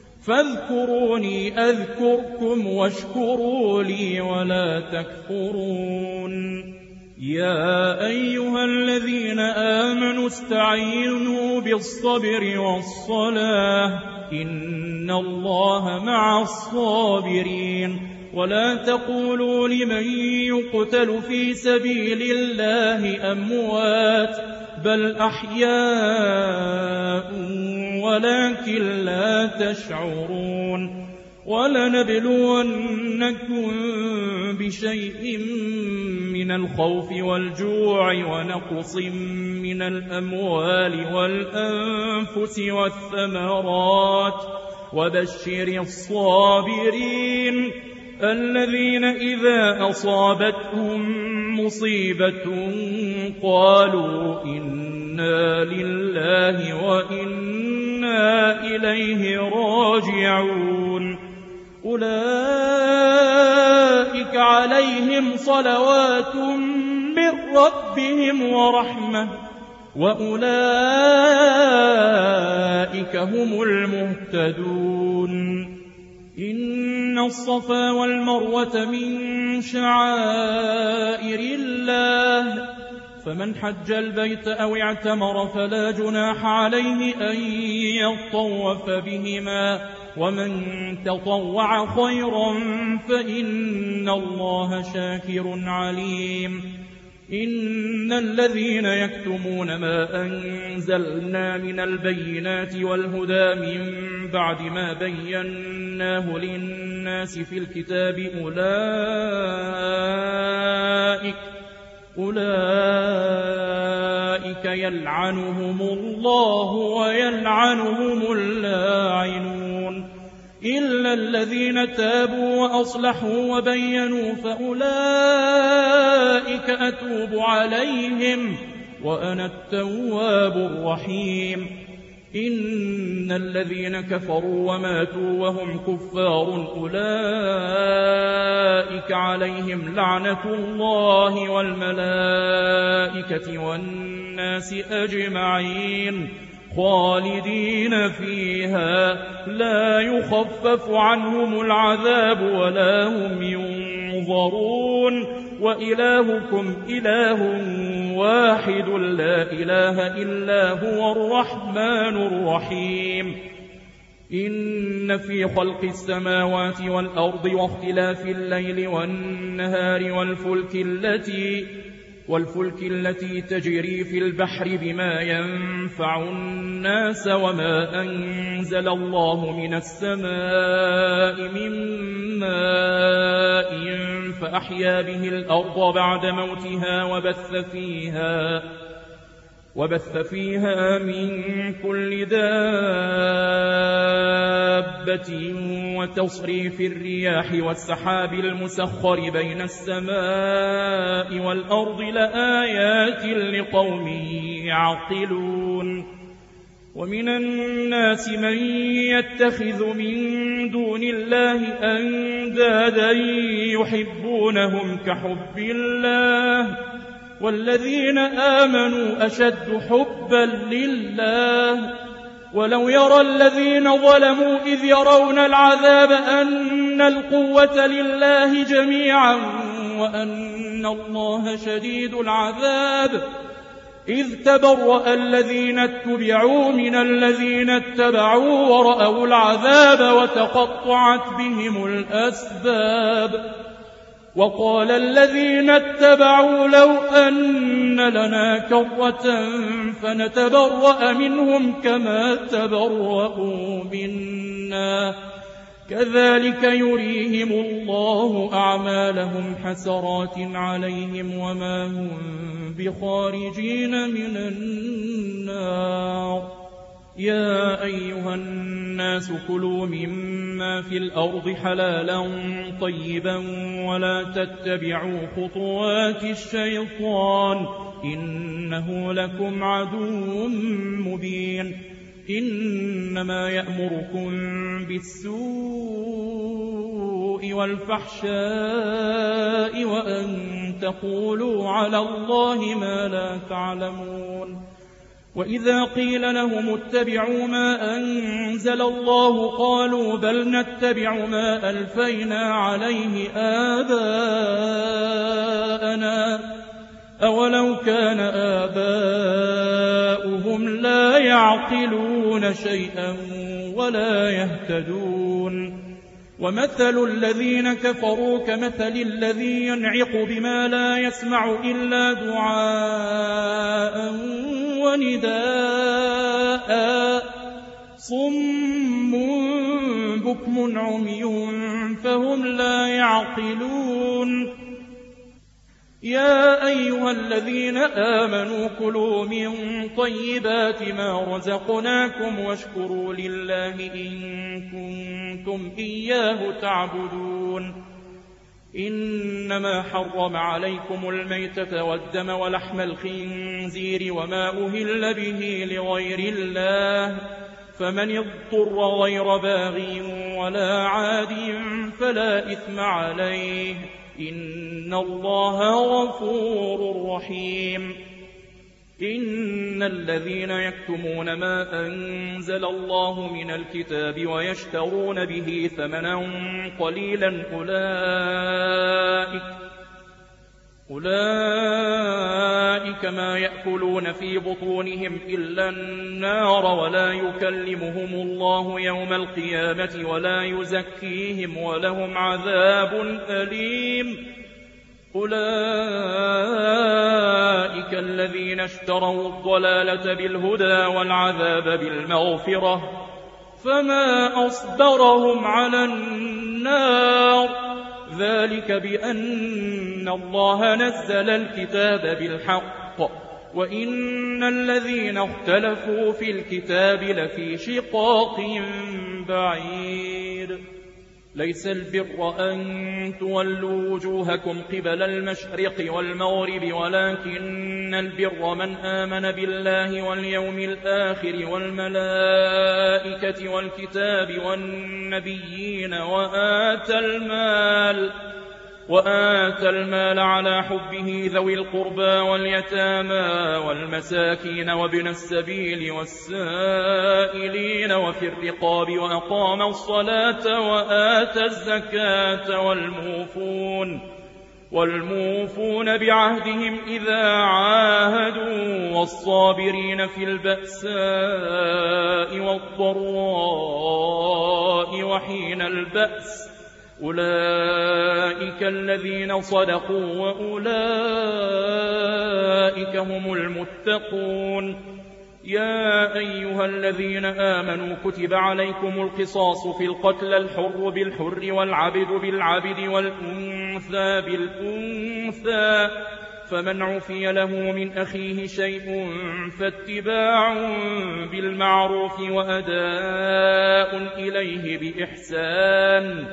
فاذكروني أذكركم واشكروا لي ولا تكفرون يا أيها الذين آمنوا استعينوا بالصبر والصلاة إن الله مع الصابرين ولا تقولوا لمن يقتل في سبيل الله أموات بل أحياء ولكن لا تشعرون ولنبلونكم بشيء من الخوف والجوع ونقص من الأموال والأنفس والثمرات وبشر الصابرين الذين إذا أصابتهم مصيبة قالوا إنا إنا لله وإنا إليه راجعون أولئك عليهم صلوات من ربهم ورحمة وأولئك هم المهتدون إن الصفا والمروة من شعائر الله فمن حج البيت أو اعتمر فلا جناح عليه أن يطوف بهما ومن تطوع خيرا فإن الله شاكر عليم إن الذين يكتمون ما أنزلنا من البينات والهدى من بعد ما بيناه للناس في الكتاب أولئك يلعنهم الله ويلعنهم اللاعنون إلا الذين تابوا وأصلحوا وبينوا فأولئك أتوب عليهم وأنا التواب الرحيم إن الذين كفروا وماتوا وهم كفار أولئك عليهم لعنة الله والملائكة والناس أجمعين خالدين فيها لا يخفف عنهم العذاب ولا هم ينظرون وإلهكم إله واحد لا إله إلا هو الرحمن الرحيم إن في خلق السماوات والأرض واختلاف الليل والنهار والفلك التي تجري في البحر بما ينفع الناس وما أنزل الله من السماء من ماء فأحيا به الأرض بعد موتها وبث فيها من كل دابة وتصريف الرياح والسحاب المسخر بين السماء والأرض لآيات لقوم يعقلون ومن الناس من يتخذ من دون الله أندادا يحبونهم كحب الله والذين آمنوا أشد حبا لله ولو يرى الذين ظلموا إذ يرون العذاب أن القوة لله جميعا وأن الله شديد العذاب إذ تبرأ الذين اتبعوا من الذين اتبعوا ورأوا العذاب وتقطعت بهم الأسباب وقال الذين اتبعوا لو أن لنا كرة فنتبرأ منهم كما تبرأوا منا كذلك يريهم الله أعمالهم حسرات عليهم وما هم بخارجين من النار يا أيها الناس كلوا مما في الأرض حلالا طيبا ولا تتبعوا خطوات الشيطان إنه لكم عدو مبين إنما يأمركم بالسوء والفحشاء وأن تقولوا على الله ما لا تعلمون وإذا قيل لهم اتبعوا ما أنزل الله قالوا بل نتبع ما ألفينا عليه آباءنا أولو كان آباؤهم لا يعقلون شيئا ولا يهتدون ومثل الذين كفروا كمثل الذي ينعق بما لا يسمع إلا دعاء ونداء صم بكم عمي فهم لا يعقلون يا أيها الذين آمنوا كلوا من طيبات ما رزقناكم واشكروا لله إن كنتم إياه تعبدون إنما حرم عليكم الميتة والدم ولحم الخنزير وما أهل به لغير الله، فمن اضطر غير باغ ولا عاد فلا إثم عليه، إن الله غفور رحيم. إن الذين يكتمون ما أنزل الله من الكتاب ويشترون به ثمنا قليلا أولئك ما يأكلون في بطونهم إلا النار، ولا يكلمهم الله يوم القيامة ولا يزكيهم ولهم عذاب أليم. أولئك الذين اشتروا الضلالة بالهدى والعذاب بالمغفرة، فما أصبرهم على النار، ذلك بأن الله نزل الكتاب بالحق، وإن الذين اختلفوا في الكتاب لفي شقاق بعيد. ليس البر أن تولوا وجوهكم قبل المشرق والمغرب، ولكن البر من آمن بالله واليوم الآخر والملائكة والكتاب والنبيين وآتى المال على حبه ذوي القربى واليتامى والمساكين وابن السبيل والسائلين وفي الرقاب، وأقام الصلاة وآتى الزكاة، والموفون بعهدهم إذا عاهدوا، والصابرين في البأساء والضراء وحين البأس، أولئك الذين صدقوا وأولئك هم المتقون. يا أيها الذين آمنوا كتب عليكم القصاص في القتل، الحر بالحر والعبد بالعبد والأنثى بالأنثى، فمن عفي له من أخيه شيء فاتباع بالمعروف وأداء إليه بإحسان،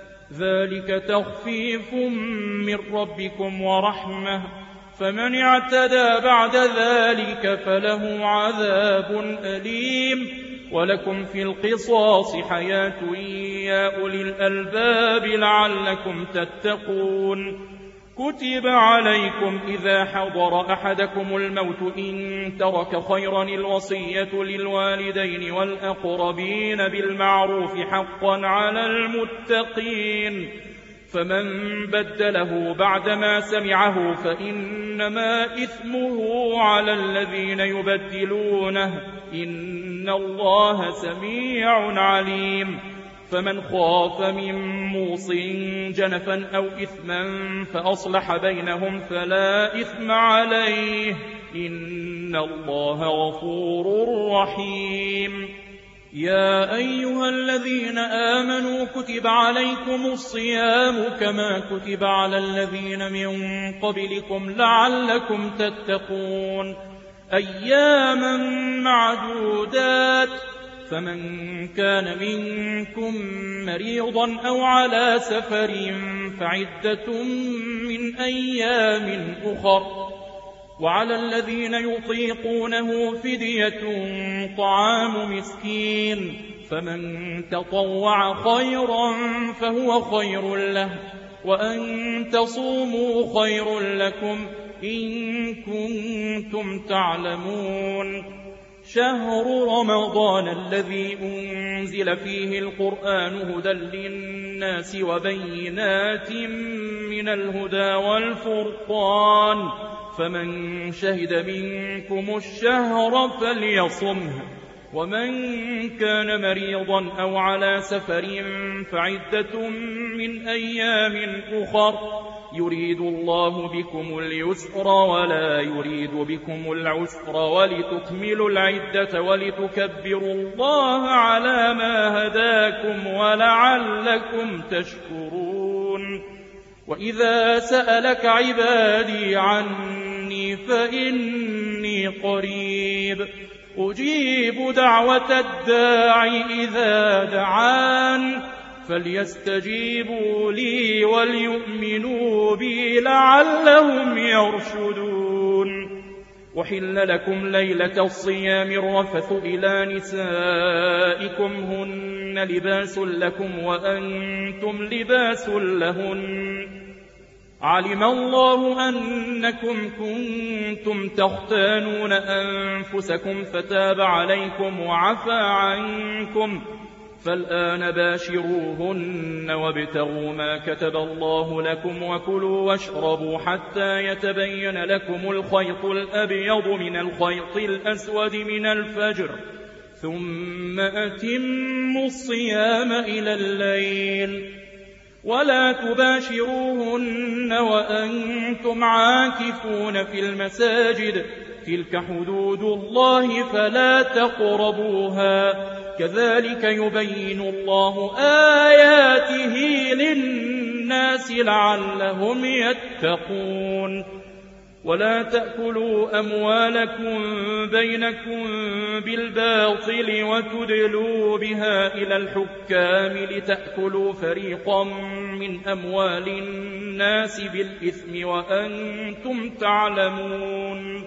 ذلك تخفيف من ربكم ورحمة، فمن اعتدى بعد ذلك فله عذاب أليم. ولكم في القصاص حياة يا أولي الألباب لعلكم تتقون. كتب عليكم إذا حضر أحدكم الموت إن ترك خيرا الوصية للوالدين والأقربين بالمعروف حقا على المتقين، فمن بدله بعدما سمعه فإنما إثمه على الذين يبدلونه، إن الله سميع عليم. فمن خاف من موص جنفا أو إثما فأصلح بينهم فلا إثم عليه، إن الله غفور رحيم. يا أيها الذين آمنوا كتب عليكم الصيام كما كتب على الذين من قبلكم لعلكم تتقون، أياما معدودات، فمن كان منكم مريضا أو على سفر فعدة من أيام أخر، وعلى الذين يطيقونه فدية طعام مسكين، فمن تطوع خيرا فهو خير له، وأن تصوموا خير لكم إن كنتم تعلمون. شهر رمضان الذي أنزل فيه القرآن هدى للناس وبينات من الهدى والفرقان، فمن شهد منكم الشهر فليصمه، ومن كان مريضا أو على سفر فعدة من أيام أخر، يريد الله بكم اليسر ولا يريد بكم العسر، ولتكملوا العدة ولتكبروا الله على ما هداكم ولعلكم تشكرون. وإذا سألك عبادي عني فإني قريب أجيب دعوة الداع إذا دعان، فليستجيبوا لي وليؤمنوا بي لعلهم يرشدون. وحل لكم ليلة الصيام الرفث إلى نسائكم هن لباس لكم وأنتم لباس لهن علم الله أنكم كنتم تختانون أنفسكم فتاب عليكم وعفى عنكم فالآن باشروهن وابتغوا ما كتب الله لكم وكلوا واشربوا حتى يتبين لكم الخيط الأبيض من الخيط الأسود من الفجر ثم أتموا الصيام إلى الليل ولا تباشروهن وأنتم عاكفون في المساجد تلك حدود الله فلا تقربوها كذلك يبين الله آياته للناس لعلهم يتقون. ولا تأكلوا أموالكم بينكم بالباطل وتدلوا بها إلى الحكام لتأكلوا فريقا من أموال الناس بالإثم وأنتم تعلمون.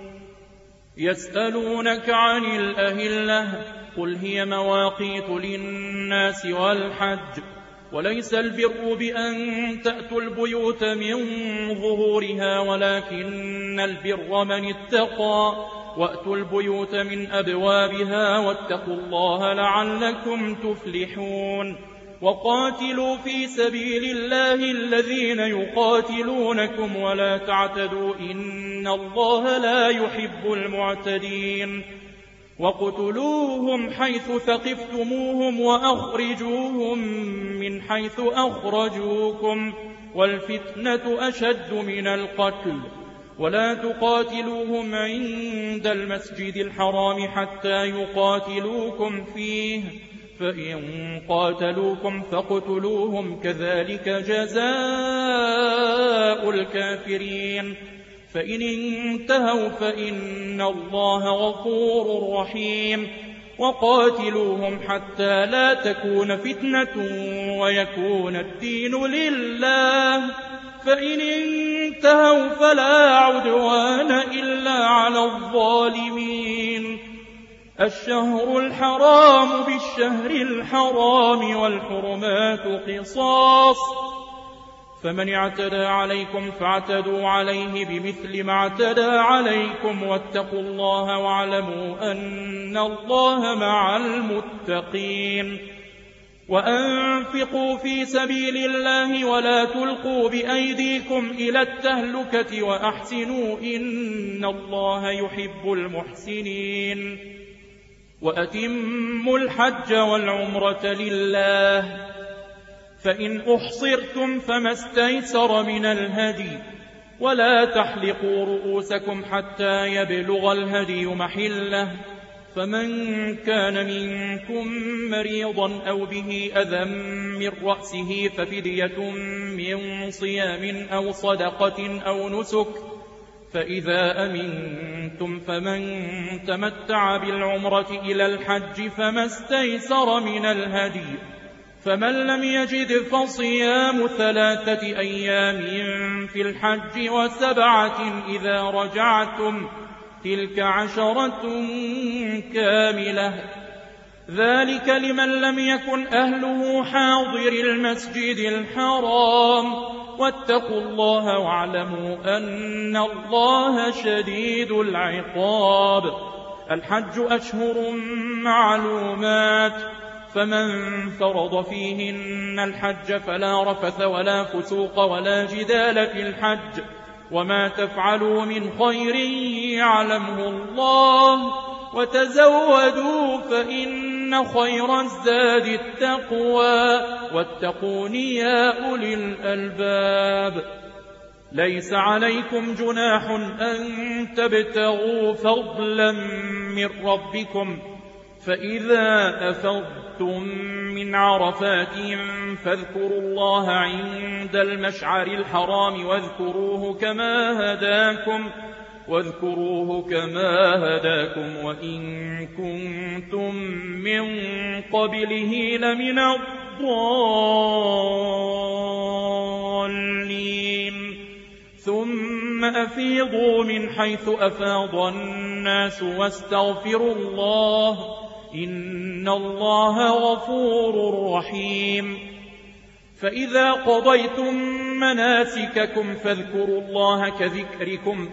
يسألونك عن الأهلة قل هي مواقيت للناس والحج وليس البر بأن تأتوا البيوت من ظهورها ولكن البر من اتقى وأتوا البيوت من أبوابها واتقوا الله لعلكم تفلحون. وقاتلوا في سبيل الله الذين يقاتلونكم ولا تعتدوا إن الله لا يحب المعتدين. وقتلوهم حيث ثقفتموهم وأخرجوهم من حيث أخرجوكم والفتنة أشد من القتل ولا تقاتلوهم عند المسجد الحرام حتى يقاتلوكم فيه فإن قاتلوكم فاقتلوهم كذلك جزاء الكافرين. فإن انتهوا فإن الله غفور رحيم. وقاتلوهم حتى لا تكون فتنة ويكون الدين لله فإن انتهوا فلا عدوان إلا على الظالمين. الشهر الحرام بالشهر الحرام والحرمات قصاص فمن اعتدى عليكم فاعتدوا عليه بمثل ما اعتدى عليكم واتقوا الله واعلموا أن الله مع المتقين. وأنفقوا في سبيل الله ولا تلقوا بأيديكم إلى التهلكة وأحسنوا إن الله يحب المحسنين. وأتموا الحج والعمرة لله فإن أحصرتم فما استيسر من الهدي ولا تحلقوا رؤوسكم حتى يبلغ الهدي محله فمن كان منكم مريضا أو به أذى من رأسه ففدية من صيام أو صدقة أو نسك فإذا أمنتم فمن تمتع بالعمرة إلى الحج فما استيسر من الهدي فمن لم يجد فصيام 3 أيام في الحج و7 إذا رجعتم تلك 10 كاملة ذلك لمن لم يكن أهله حاضر المسجد الحرام واتقوا الله واعلموا أن الله شديد العقاب. الحج أشهر معلومات فمن فرض فيهن الحج فلا رفث ولا فسوق ولا جدال في الحج وما تفعلوا من خير يعلمه الله وتزودوا فإن خير الزاد التقوى واتقون يا أولي الألباب. ليس عليكم جناح أن تبتغوا فضلا من ربكم فإذا أفضتم من عرفات فاذكروا الله عند المشعر الحرام واذكروه كما هداكم وإن كنتم من قبله لمن الضالين ثم أفيضوا من حيث أفاض الناس واستغفروا الله إن الله غفور رحيم فإذا قضيتم مناسككم فاذكروا الله كذكركم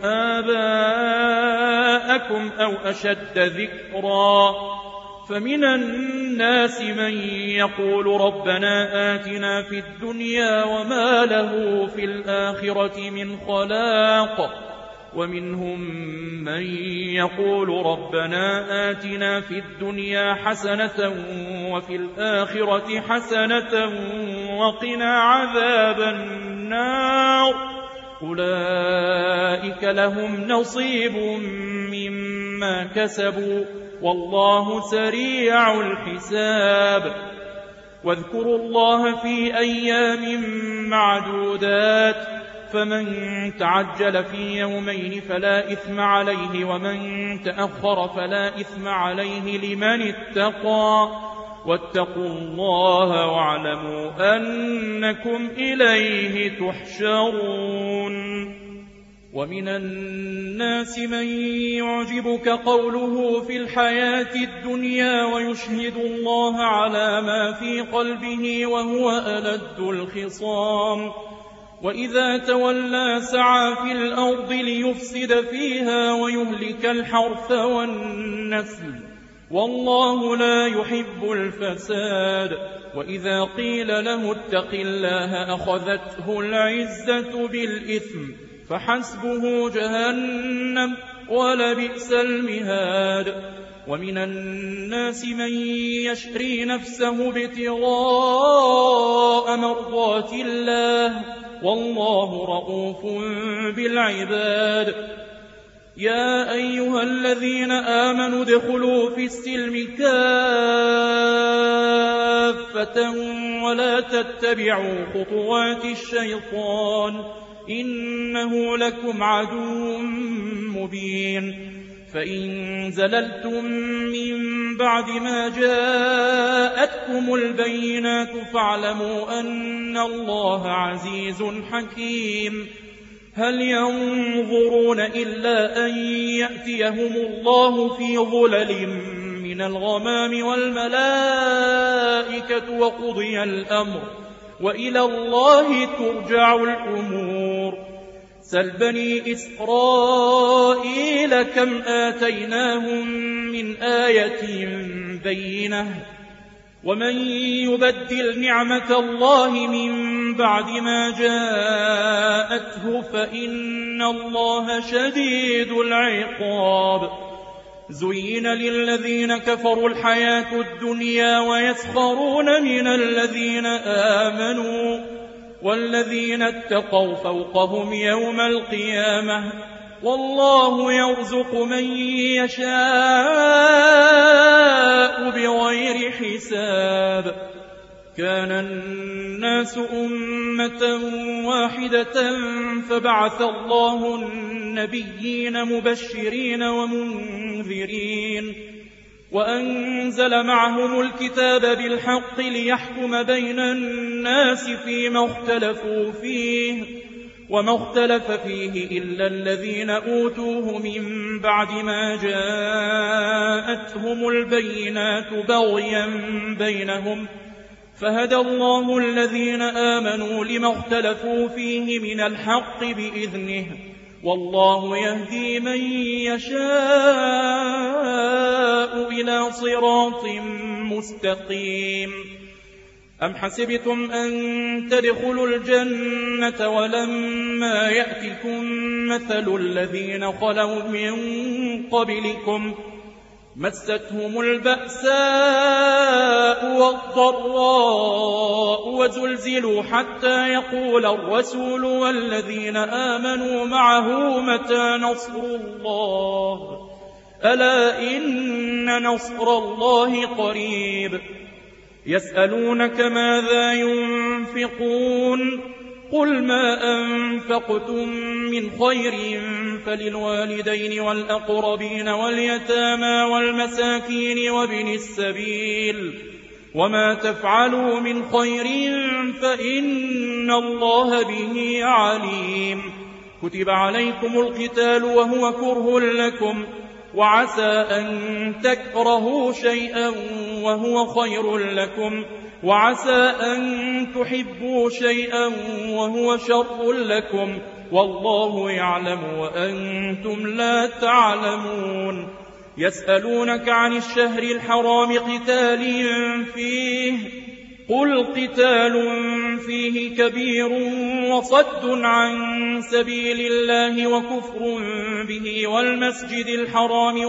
آباءكم أو أشد ذكرا فمن الناس من يقول ربنا آتنا في الدنيا وما له في الآخرة من خلاق ومنهم من يقول ربنا آتنا في الدنيا حسنة وفي الآخرة حسنة وقنا عذاب النار أولئك لهم نصيب مما كسبوا والله سريع الحساب واذكروا الله في أيام معدودات فمن تعجل في يومين فلا إثم عليه ومن تأخر فلا إثم عليه لمن اتقى واتقوا الله واعلموا أنكم إليه تحشرون ومن الناس من يعجبك قوله في الحياة الدنيا ويشهد الله على ما في قلبه وهو ألد الخصام وإذا تولى سعى في الأرض ليفسد فيها ويهلك الحرث والنسل والله لا يحب الفساد وإذا قيل له اتق الله أخذته العزة بالإثم فحسبه جهنم ولبئس المهاد ومن الناس من يشري نفسه ابتغاء مرضات الله والله رؤوف بالعباد يا أيها الذين آمنوا ادخلوا في السلم كافة ولا تتبعوا خطوات الشيطان إنه لكم عدو مبين فإن زللتم من بعد ما جاءتكم البينات فاعلموا أن الله عزيز حكيم هل ينظرون إلا أن يأتيهم الله في ظلل من الغمام والملائكة وقضي الأمر وإلى الله ترجع الأمور سل بني إسرائيل كم آتيناهم من آية بينة ومن يبدل نعمة الله من بعد ما جاءته فإن الله شديد العقاب زين للذين كفروا الحياة الدنيا ويسخرون من الذين آمنوا والذين اتقوا فوقهم يوم القيامة والله يرزق من يشاء بغير حساب كان الناس أمة واحدة فبعث الله النبيين مبشرين ومنذرين وأنزل معهم الكتاب بالحق ليحكم بين الناس فيما اختلفوا فيه وما اختلف فيه إلا الذين أوتوه من بعد ما جاءتهم البينات بغيا بينهم فهدى الله الذين آمنوا لما اختلفوا فيه من الحق بإذنه والله يهدي من يشاء إلى صراط مستقيم أم حسبتم أن تدخلوا الجنة ولما يأتكم مثل الذين خلوا من قبلكم مستهم البأساء والضراء وزلزلوا حتى يقول الرسول والذين آمنوا معه متى نصر الله ألا إن نصر الله قريب يسألونك ماذا ينفقون قل ما أنفقتم من خير فللوالدين والأقربين واليتامى والمساكين وابن السبيل وما تفعلوا من خير فإن الله به عليم. كتب عليكم القتال وهو كره لكم، وعسى أن تكرهوا شيئا وهو خير لكم، وعسى أن تحبوا شيئا وهو شر لكم، والله يعلم وأنتم لا تعلمون. يسألونك عن الشهر الحرام قتال فيه، قل قتال فيه كبير وصد عن سبيل الله وكفر به والمسجد الحرام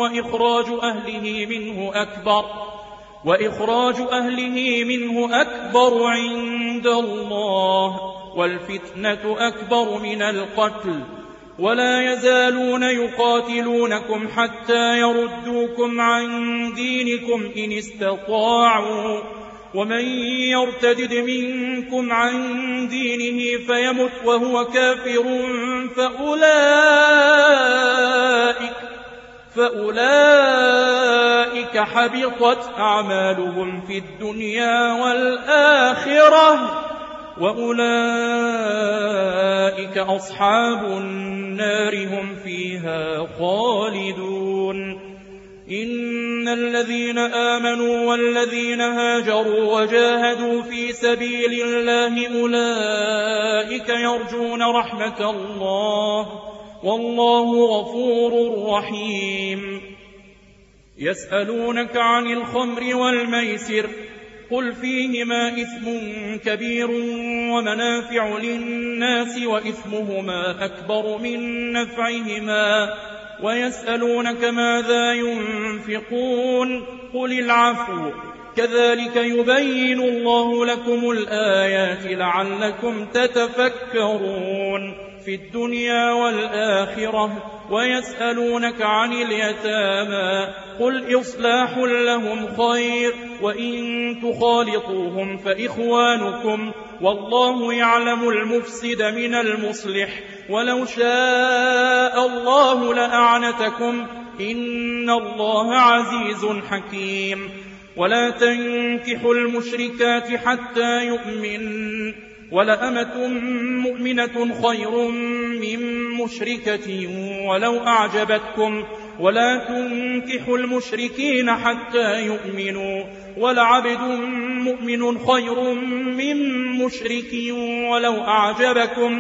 وإخراج أهله منه أكبر عند الله، والفتنة أكبر من القتل. ولا يزالون يقاتلونكم حتى يردوكم عن دينكم إن استطاعوا، ومن يرتدد منكم عن دينه فيمت وهو كافر فأولئك حبطت أعمالهم في الدنيا والآخرة، وأولئك أصحاب النار هم فيها خالدون. إن الذين آمنوا والذين هاجروا وجاهدوا في سبيل الله أولئك يرجون رحمة الله، والله غفور رحيم. يسألونك عن الخمر والميسر، قل فيهما إثم كبير ومنافع للناس وإثمهما أكبر من نفعهما، ويسألونك ماذا ينفقون، قل العفو، كذلك يبين الله لكم الآيات لعلكم تتفكرون في الدنيا والآخرة. ويسألونك عن اليتامى، قل إصلاح لهم خير، وإن تخالطوهم فإخوانكم، والله يعلم المفسد من المصلح، ولو شاء الله لأعنتكم، إن الله عزيز حكيم. ولا تنكحوا المشركات حتى يؤمن، ولأمة مؤمنة خير من مشركة ولو أعجبتكم، ولا تنكحوا المشركين حتى يؤمنوا، ولعبد مؤمن خير من مشرك ولو أعجبكم،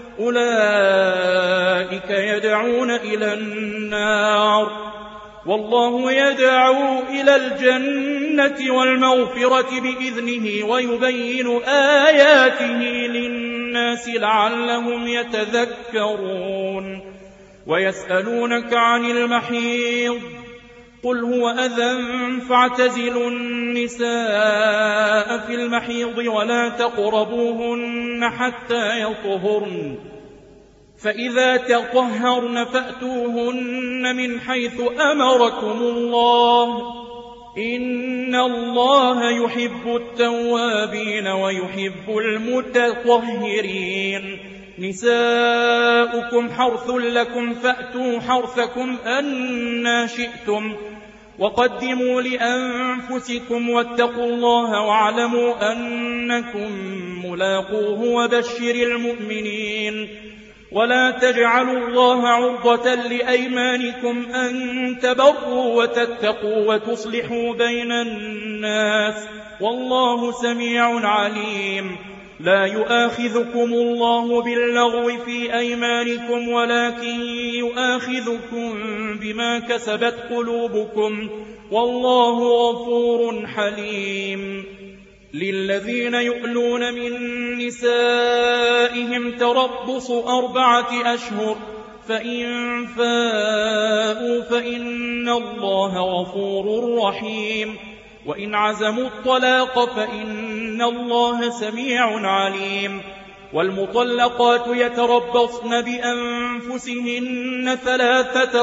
أولئك يدعون إلى النار، والله يدعو إلى الجنة والمغفرة بإذنه، ويبين آياته للناس لعلهم يتذكرون. ويسألونك عن المحيض، قل هو أذى فاعتزلوا النساء في المحيض ولا تقربوهن حتى يطهرن، فإذا تطهرن فأتوهن من حيث أمركم الله، إن الله يحب التوابين ويحب المتطهرين. نساؤكم حرث لكم فأتوا حرثكم أنى شئتم، وقدموا لأنفسكم واتقوا الله واعلموا أنكم ملاقوه وبشر المؤمنين. ولا تجعلوا الله عرضة لأيمانكم أن تبروا وتتقوا وتصلحوا بين الناس، والله سميع عليم. لا يؤاخذكم الله باللغو في أيمانكم، ولكن يؤاخذكم بما كسبت قلوبكم، والله غفور حليم. للذين يؤلون من نسائهم تربص 4 أشهر، فإن فاءوا فإن الله غفور رحيم، وإن عزموا الطلاق فإن الله سميع عليم. والمطلقات يتربصن بأنفسهن 3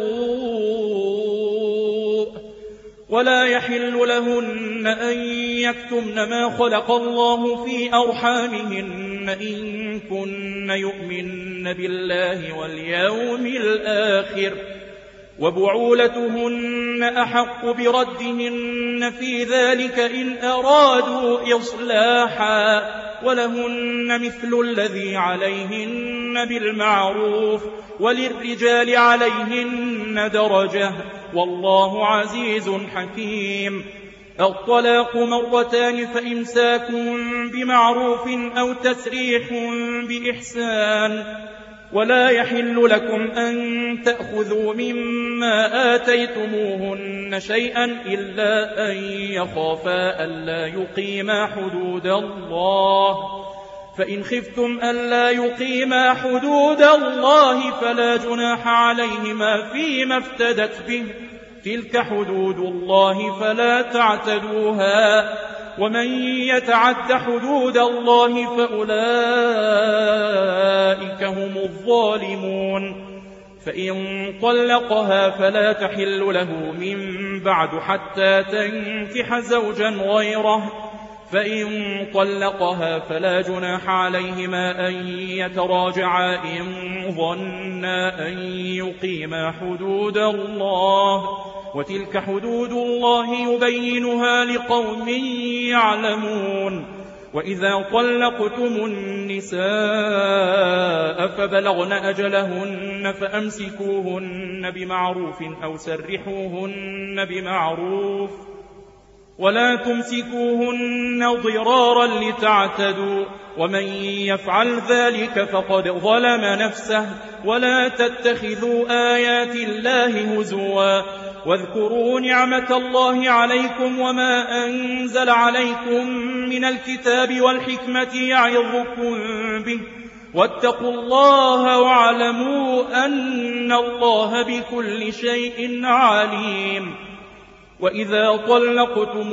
قروء، ولا يحل لهن أن يكتمن ما خلق الله في أرحامهن إن كن يؤمن بالله واليوم الآخر، وبعولتهن أحق بردهن في ذلك إن أرادوا إصلاحا ولهن مثل الذي عليهن بالمعروف وللرجال عليهن درجة والله عزيز حكيم. الطلاق مرتان فإمساك بمعروف أو تسريح بإحسان ولا يحل لكم أن تأخذوا مما آتيتموهن شيئا إلا أن يخافا ألا يقيما حدود الله فإن خفتم ألا يقيما حدود الله فلا جناح عليهما فيما افتدت به تلك حدود الله فلا تعتدوها ومن يتعد حدود الله فأولئك هم الظالمون. فإن طلقها فلا تحل له من بعد حتى تنكح زوجا غيره فإن طلقها فلا جناح عليهما أن يتراجعا إن ظنا أن يقيما حدود الله وتلك حدود الله يبينها لقوم يعلمون. وإذا طلقتم النساء فبلغن أجلهن فأمسكوهن بمعروف أو سرحوهن بمعروف ولا تمسكوهن ضرارا لتعتدوا ومن يفعل ذلك فقد ظلم نفسه ولا تتخذوا آيات الله هزوا واذكروا نعمة الله عليكم وما أنزل عليكم من الكتاب والحكمة يعظكم به واتقوا الله واعلموا أن الله بكل شيء عليم. وإذا طلقتم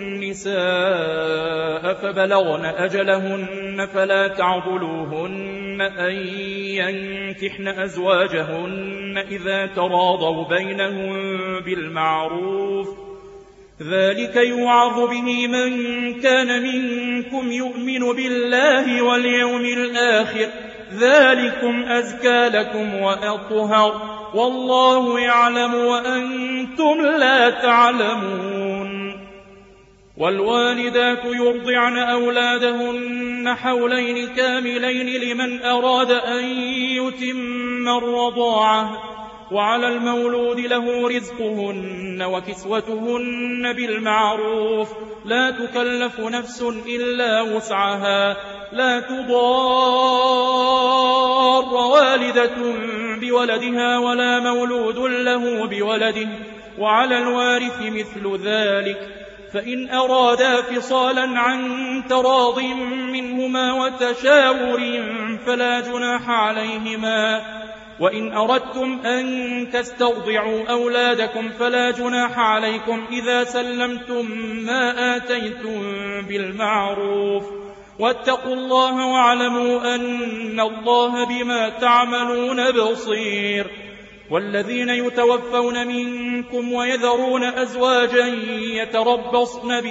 النساء فبلغن أجلهن فلا تعضلوهن أن ينكحن أزواجهن إذا تراضوا بينهم بالمعروف ذلك يوعظ به من كان منكم يؤمن بالله واليوم الآخر ذلكم أزكى لكم وأطهر والله يعلم وأنتم لا تعلمون. والوالدات يرضعن أولادهن حولين كاملين لمن أراد أن يتم الرضاعة وعلى المولود له رزقهن وكسوتهن بالمعروف لا تكلف نفس إلا وسعها لا تضار والدة بولدها ولا مولود له بولده وعلى الوارث مثل ذلك فإن أرادا فصالا عن تراض منهما وتشاور فلا جناح عليهما وإن أردتم أن تسترضعوا أولادكم فلا جناح عليكم إذا سلمتم ما آتيتم بالمعروف واتقوا الله واعلموا أن الله بما تعملون بصير. والذين يتوفون منكم ويذرون أزواجا يتربصن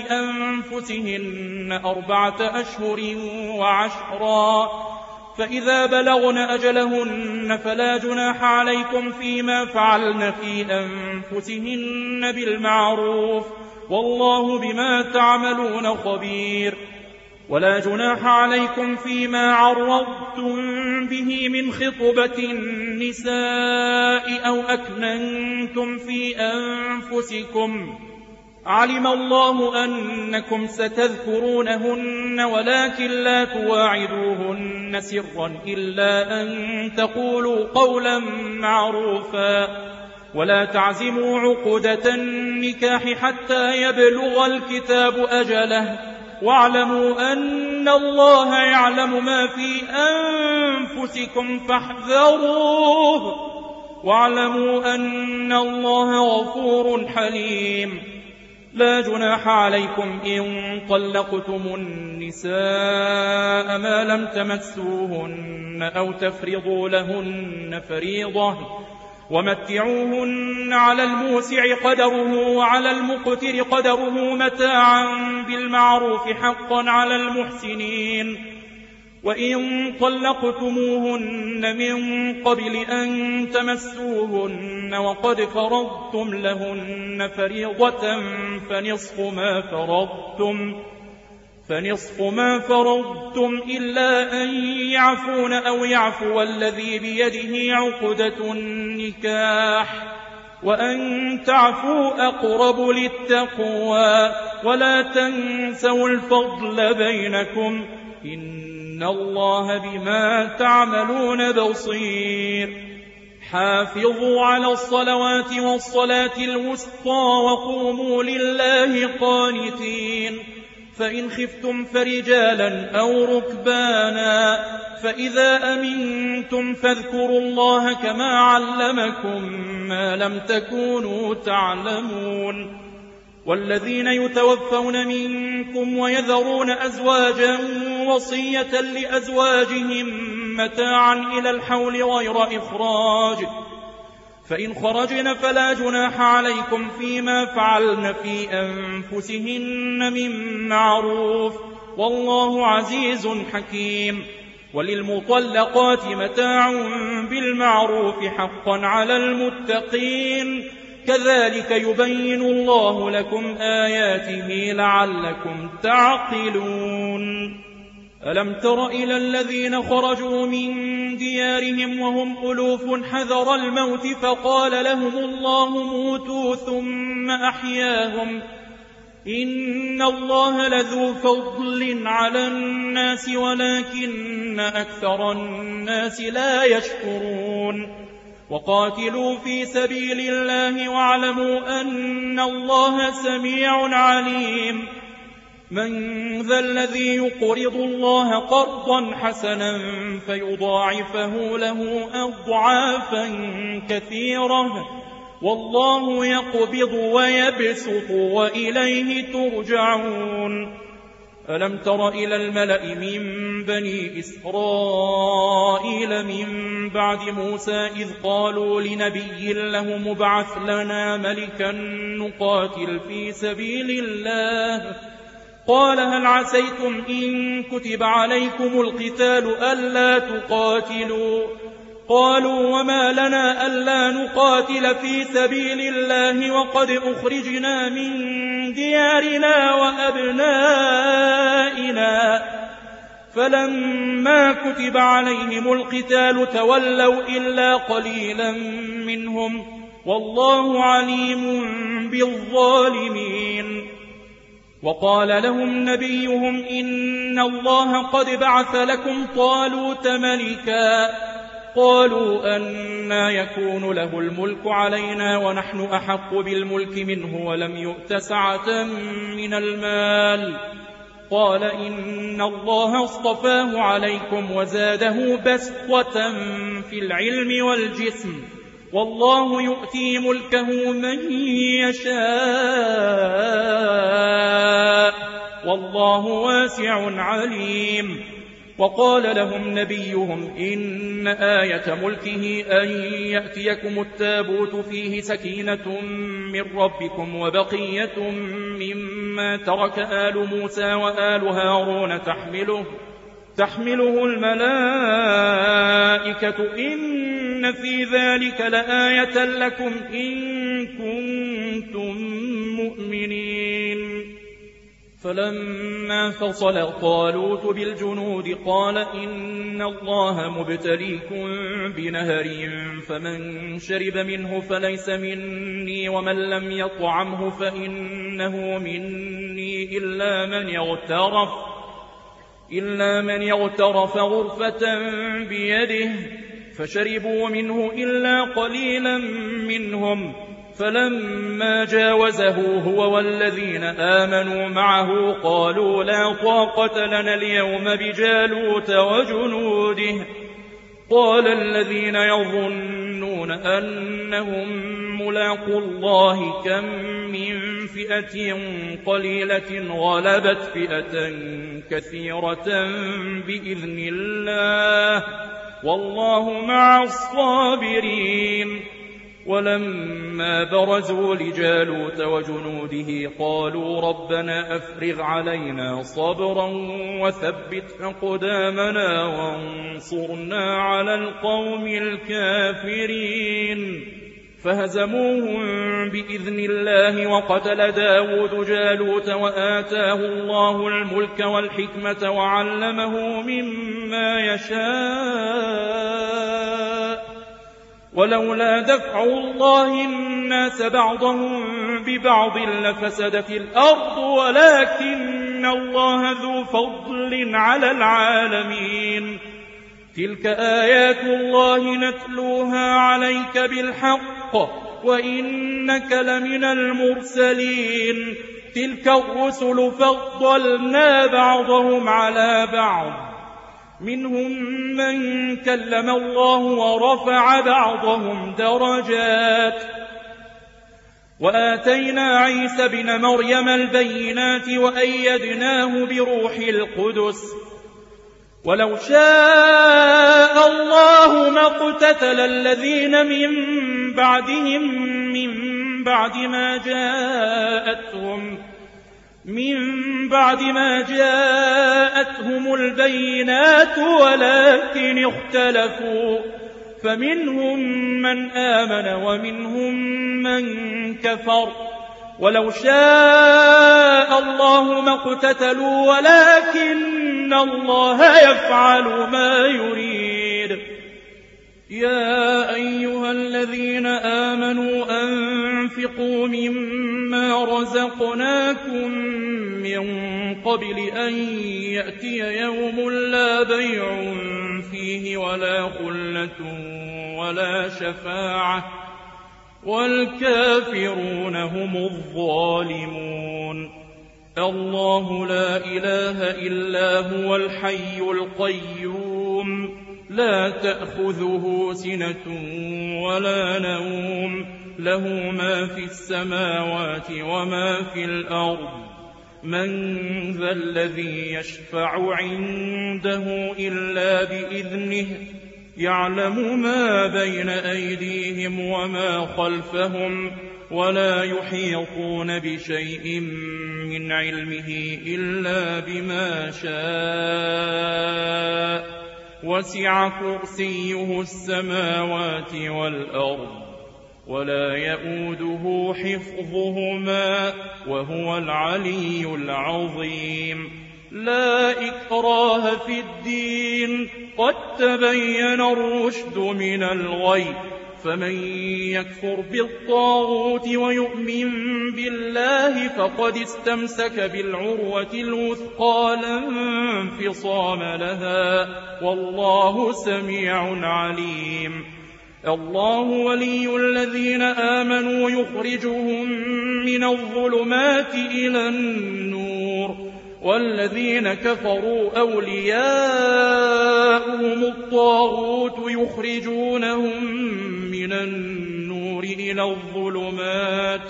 بأنفسهن 4 أشهر وعشرا فإذا بلغن أجلهن فلا جناح عليكم فيما فعلن في أنفسهن بالمعروف والله بما تعملون خبير. ولا جناح عليكم فيما عرضتم به من خطبة النساء أو أكننتم في أنفسكم علم الله أنكم ستذكرونهن ولكن لا تواعدوهن سرا إلا أن تقولوا قولا معروفا ولا تعزموا عقدة النكاح حتى يبلغ الكتاب أجله واعلموا أن الله يعلم ما في أنفسكم فاحذروه واعلموا أن الله غفور حليم. لا جناح عليكم إن طلقتم النساء ما لم تمسوهن أو تفرضوا لهن فريضة ومتعوهن على الموسع قدره وعلى المقتر قدره متاعا بالمعروف حقا على المحسنين وإن طلقتموهن من قبل أن تمسوهن وقد فرضتم لهن فريضة فنصف ما فرضتم إلا أن يعفون أو يعفو الذي بيده عقدة النكاح وأن تعفوا أقرب للتقوى ولا تنسوا الفضل بينكم إن الله بما تعملون بصير حافظوا على الصلوات والصلاة الوسطى وقوموا لله قانتين فإن خفتم فرجالا أو ركبانا فإذا أمنتم فاذكروا الله كما علمكم ما لم تكونوا تعلمون والذين يتوفون منكم ويذرون أزواجا وصية لأزواجهم متاعا إلى الحول غير إخراج فإن خرجن فلا جناح عليكم فيما فعلن في أنفسهن من معروف والله عزيز حكيم وللمطلقات متاع بالمعروف حقا على المتقين كذلك يبين الله لكم آياته لعلكم تعقلون ألم تر إلى الذين خرجوا من ديارهم وهم ألوف حذر الموت فقال لهم الله موتوا ثم أحياهم إن الله لذو فضل على الناس ولكن أكثر الناس لا يشكرون وقاتلوا في سبيل الله واعلموا أن الله سميع عليم من ذا الذي يقرض الله قرضا حسنا فيضاعفه له أضعافا كثيرة والله يقبض ويبسط وإليه ترجعون ألم تر إلى الملأ من بني إسرائيل من بعد موسى إذ قالوا لنبي له مبعث لنا ملكا نقاتل في سبيل الله قال هل عسيتم إن كتب عليكم القتال ألا تقاتلوا قالوا وما لنا ألا نقاتل في سبيل الله وقد أخرجنا من ديارنا وأبنائنا فلما كتب عليهم القتال تولوا إلا قليلا منهم والله عليم بالظالمين وقال لهم نبيهم إن الله قد بعث لكم طالوت ملكا قالوا أنى يكون له الملك علينا ونحن أحق بالملك منه ولم يؤت سعة من المال قال إن الله اصطفاه عليكم وزاده بسطة في العلم والجسم والله يؤتي ملكه من يشاء والله واسع عليم وقال لهم نبيهم إن آية ملكه أن يأتيكم التابوت فيه سكينة من ربكم وبقية مما ترك آل موسى وآل هارون تحمله الملائكة إن في ذلك لآية لكم إن كنتم مؤمنين فلما فصل طالوت بالجنود قال إن الله مبتليكم بنهر فمن شرب منه فليس مني ومن لم يطعمه فإنه مني إلا من يغترف غرفة بيده فشربوا منه إلا قليلا منهم فلما جاوزه هو والذين آمنوا معه قالوا لا طاقة لنا اليوم بجالوت وجنوده قال الذين يظنون أنهم ملاقو الله كم من فئة قليلة غلبت فئة كثيرة بإذن الله والله مع الصابرين ولما برزوا لجالوت وجنوده قالوا ربنا أفرغ علينا صبرا وثبت أقدامنا وانصرنا على القوم الكافرين فهزموهم بإذن الله وقتل داود جالوت وآتاه الله الملك والحكمة وعلمه مما يشاء ولولا دفع الله الناس بعضهم ببعض لفسدت الأرض ولكن الله ذو فضل على العالمين تلك آيات الله نتلوها عليك بالحق وإنك لمن المرسلين تلك الرسل فضلنا بعضهم على بعض منهم من كلم الله ورفع بعضهم درجات وآتينا عيسى بن مريم البينات وأيدناه بروح القدس ولو شاء الله ما اقتتل الذين من بعد ما جاءتهم البينات ولكن اختلفوا فمنهم من آمن ومنهم من كفر ولو شاء الله ما اقتتلوا ولكن الله يفعل ما يريد يا أيها الذين آمنوا أنفقوا مما رزقناكم من قبل أن يأتي يوم لا بيع فيه ولا خلة ولا شفاعة والكافرون هم الظالمون الله لا إله إلا هو الحي القيوم لا تأخذه سنة ولا نوم له ما في السماوات وما في الأرض من ذا الذي يشفع عنده إلا بإذنه يعلم ما بين أيديهم وما خلفهم ولا يحيطون بشيء من علمه إلا بما شاء وسع كرسيه السماوات والأرض ولا يؤوده حفظهما وهو العلي العظيم لا إكراه في الدين قد تبين الرشد من الغي فمن يكفر بالطاغوت ويؤمن بالله فقد استمسك بالعروة الوثقى لا انفصام لها والله سميع عليم الله ولي الذين آمنوا يخرجهم من الظلمات إلى النور والذين كفروا أولياؤهم الطاغوت يخرجونهم من النور إلى الظلمات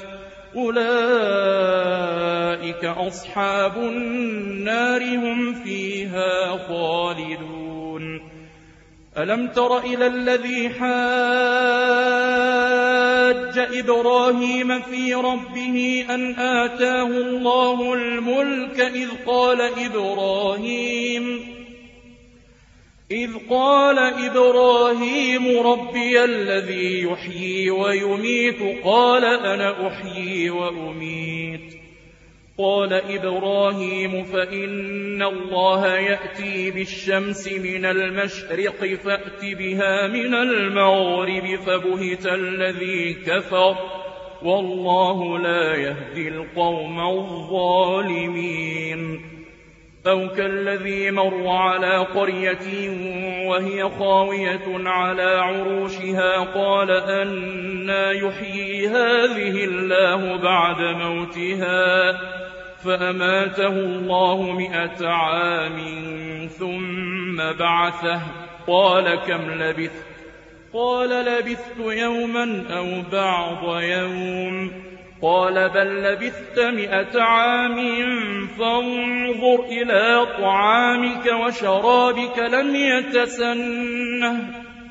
أولئك أصحاب النار هم فيها خالدون ألم تر إلى الذي حاج إبراهيم في ربه أن آتاه الله الملك إذ قال إبراهيم ربي الذي يحيي ويميت قال أنا أحيي وأميت قال إبراهيم فإن الله يأتي بالشمس من المشرق فأت بها من المغرب فبهت الذي كفر والله لا يهدي القوم الظالمين أو كالذي مر على قرية وهي خاوية على عروشها قال أنى يحيي هذه الله بعد موتها فأماته الله 100 عام ثم بعثه قال كم لبثت قال لبثت يوما أو بعض يوم قال بل لبثت 100 عام فانظر إلى طعامك وشرابك لم يتسنه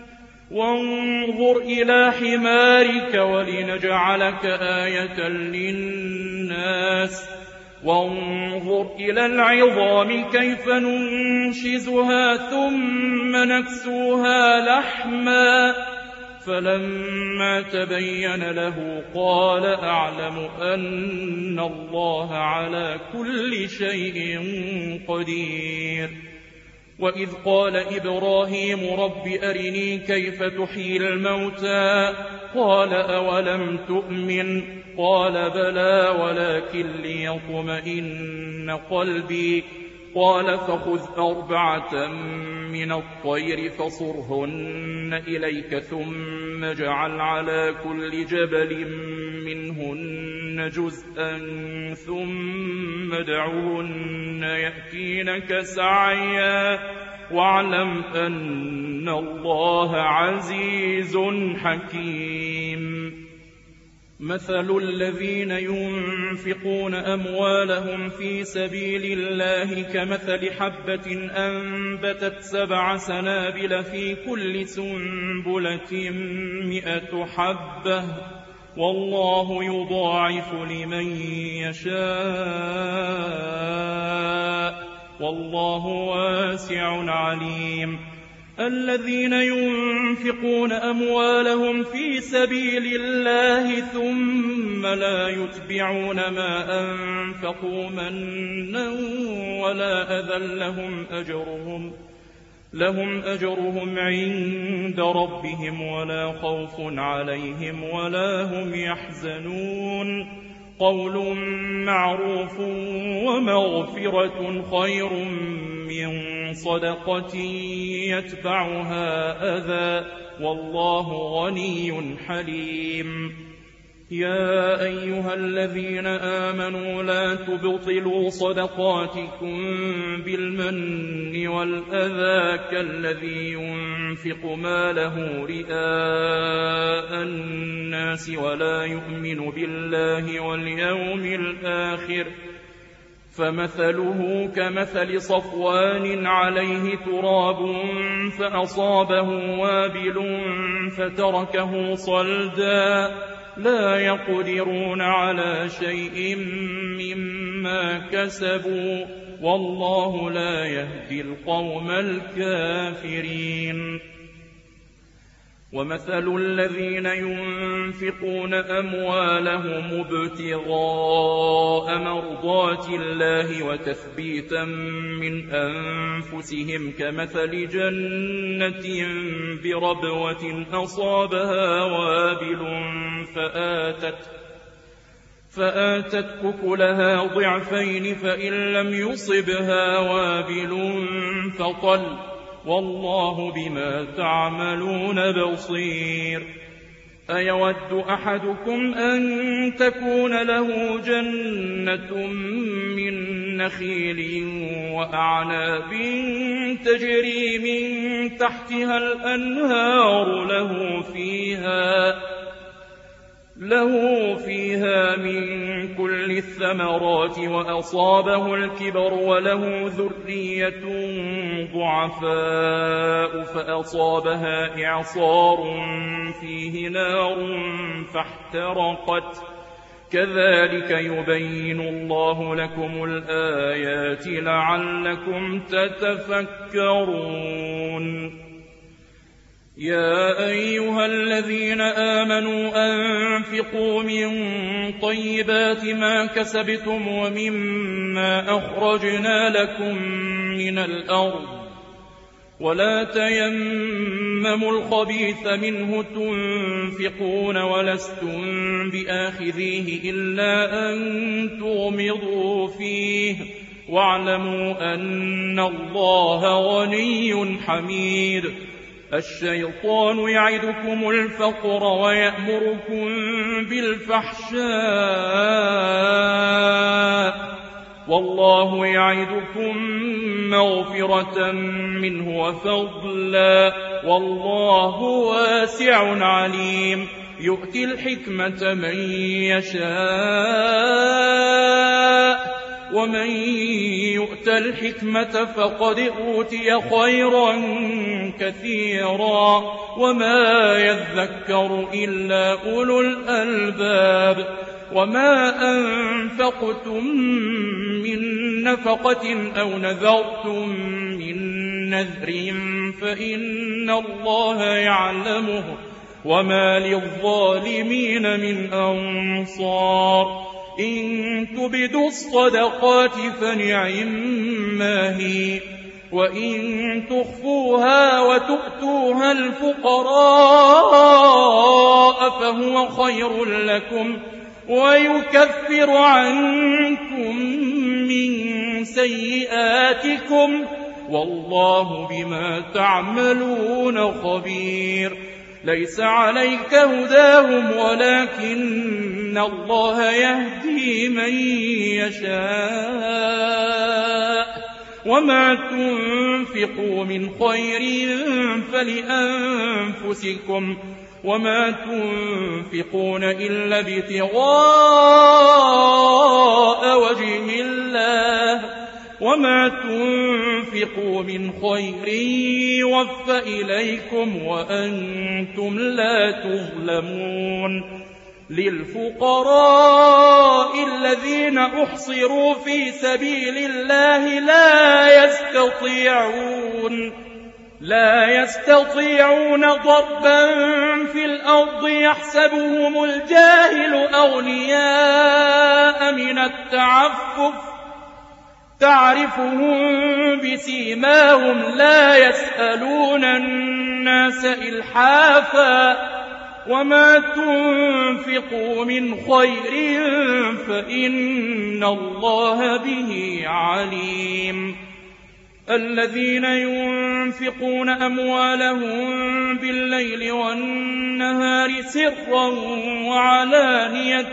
وانظر إلى حمارك ولنجعلك آية للناس وانظر إلى العظام كيف ننشزها ثم نكسوها لحما فلما تبين له قال أعلم أن الله على كل شيء قدير وإذ قال إبراهيم رب أرني كيف تحيي الموتى قال أولم تؤمن قال بلى ولكن ليطمئن قلبي قال فخذ 4 من الطير فصرهن إليك ثم اجعل على كل جبل منهن جزءا ثم ادعهن يأتينك سعيا واعلم أن الله عزيز حكيم مثل الذين ينفقون أموالهم في سبيل الله كمثل حبة أنبتت 7 سنابل في كل سنبلة 100 حبة والله يضاعف لمن يشاء والله واسع عليم الذين ينفقون أموالهم في سبيل الله ثم لا يتبعون ما أنفقوا منا ولا أذى لهم أجرهم عند ربهم ولا خوف عليهم ولا هم يحزنون قول معروف ومغفرة خير من صدقة يتبعها أذى والله غني حليم يا أيها الذين آمنوا لا تبطلوا صدقاتكم بالمن والأذى كالذي ينفق ماله رئاء الناس ولا يؤمن بالله واليوم الآخر فمثله كمثل صفوان عليه تراب فأصابه وابل فتركه صلدا لا يقدرون على شيء مما كسبوا والله لا يهدي القوم الكافرين ومثل الذين ينفقون أموالهم ابتغاء مرضات الله وتثبيتا من أنفسهم كمثل جنة بربوة أصابها وابل فآتت أكلها ضعفين فإن لم يصبها وابل فطل والله بما تعملون بصير أيود أحدكم أن تكون له جنة من نخيل وأعناب تجري من تحتها الأنهار له فيها من كل الثمرات وأصابه الكبر وله ذرية ضعفاء فأصابها إعصار فيه نار فاحترقت كذلك يبين الله لكم الآيات لعلكم تتفكرون يا أيها الذين آمنوا أنفقوا من طيبات ما كسبتم ومما أخرجنا لكم من الأرض ولا تيمموا الخبيث منه تنفقون ولستم بآخذيه إلا أن تغمضوا فيه واعلموا أن الله غني حميد الشيطان يعدكم الفقر ويأمركم بالفحشاء والله يعدكم مغفرة منه وفضلا والله واسع عليم يؤتي الحكمة من يشاء ومن يؤت الحكمة فقد أوتي خيرا كثيرا وما يذكر إلا أولو الألباب وما أنفقتم من نفقة أو نذرتم من نذر فإن الله يعلمه وما للظالمين من أنصار إن تبدوا الصدقات فنعما هي وإن تخفوها وتؤتوها الفقراء فهو خير لكم ويكفر عنكم من سيئاتكم والله بما تعملون خبير ليس عليك هداهم ولكن الله يهدي من يشاء وما تنفقوا من خير فلأنفسكم وما تنفقون إلا ابتغاء وجه الله وما تنفقوا من خير يوفى إليكم وأنتم لا تظلمون للفقراء الذين أحصروا في سبيل الله لا يستطيعون ضربا في الأرض يحسبهم الجاهل أغنياء من التعفف تعرفهم بسيماهم لا يسألون الناس إلحافا وما تنفقوا من خير فإن الله به عليم الذين ينفقون أموالهم بالليل والنهار سرا وعلانية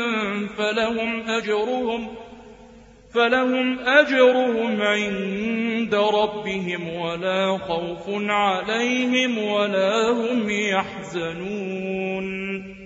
فلهم أجرهم عند ربهم ولا خوف عليهم ولا هم يحزنون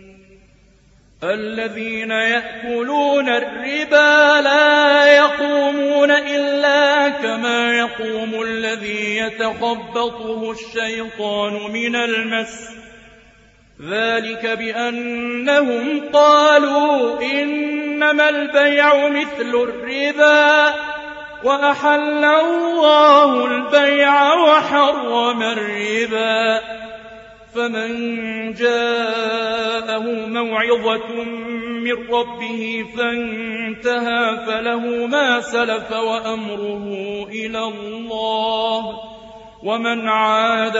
الذين يأكلون الربا لا يقومون إلا كما يقوم الذي يتخبطه الشيطان من المس ذلك بأنهم قالوا إنما البيع مثل الربا وأحل الله البيع وحرم الربا فمن جاءه موعظة من ربه فانتهى فله ما سلف وأمره إلى الله ومن عاد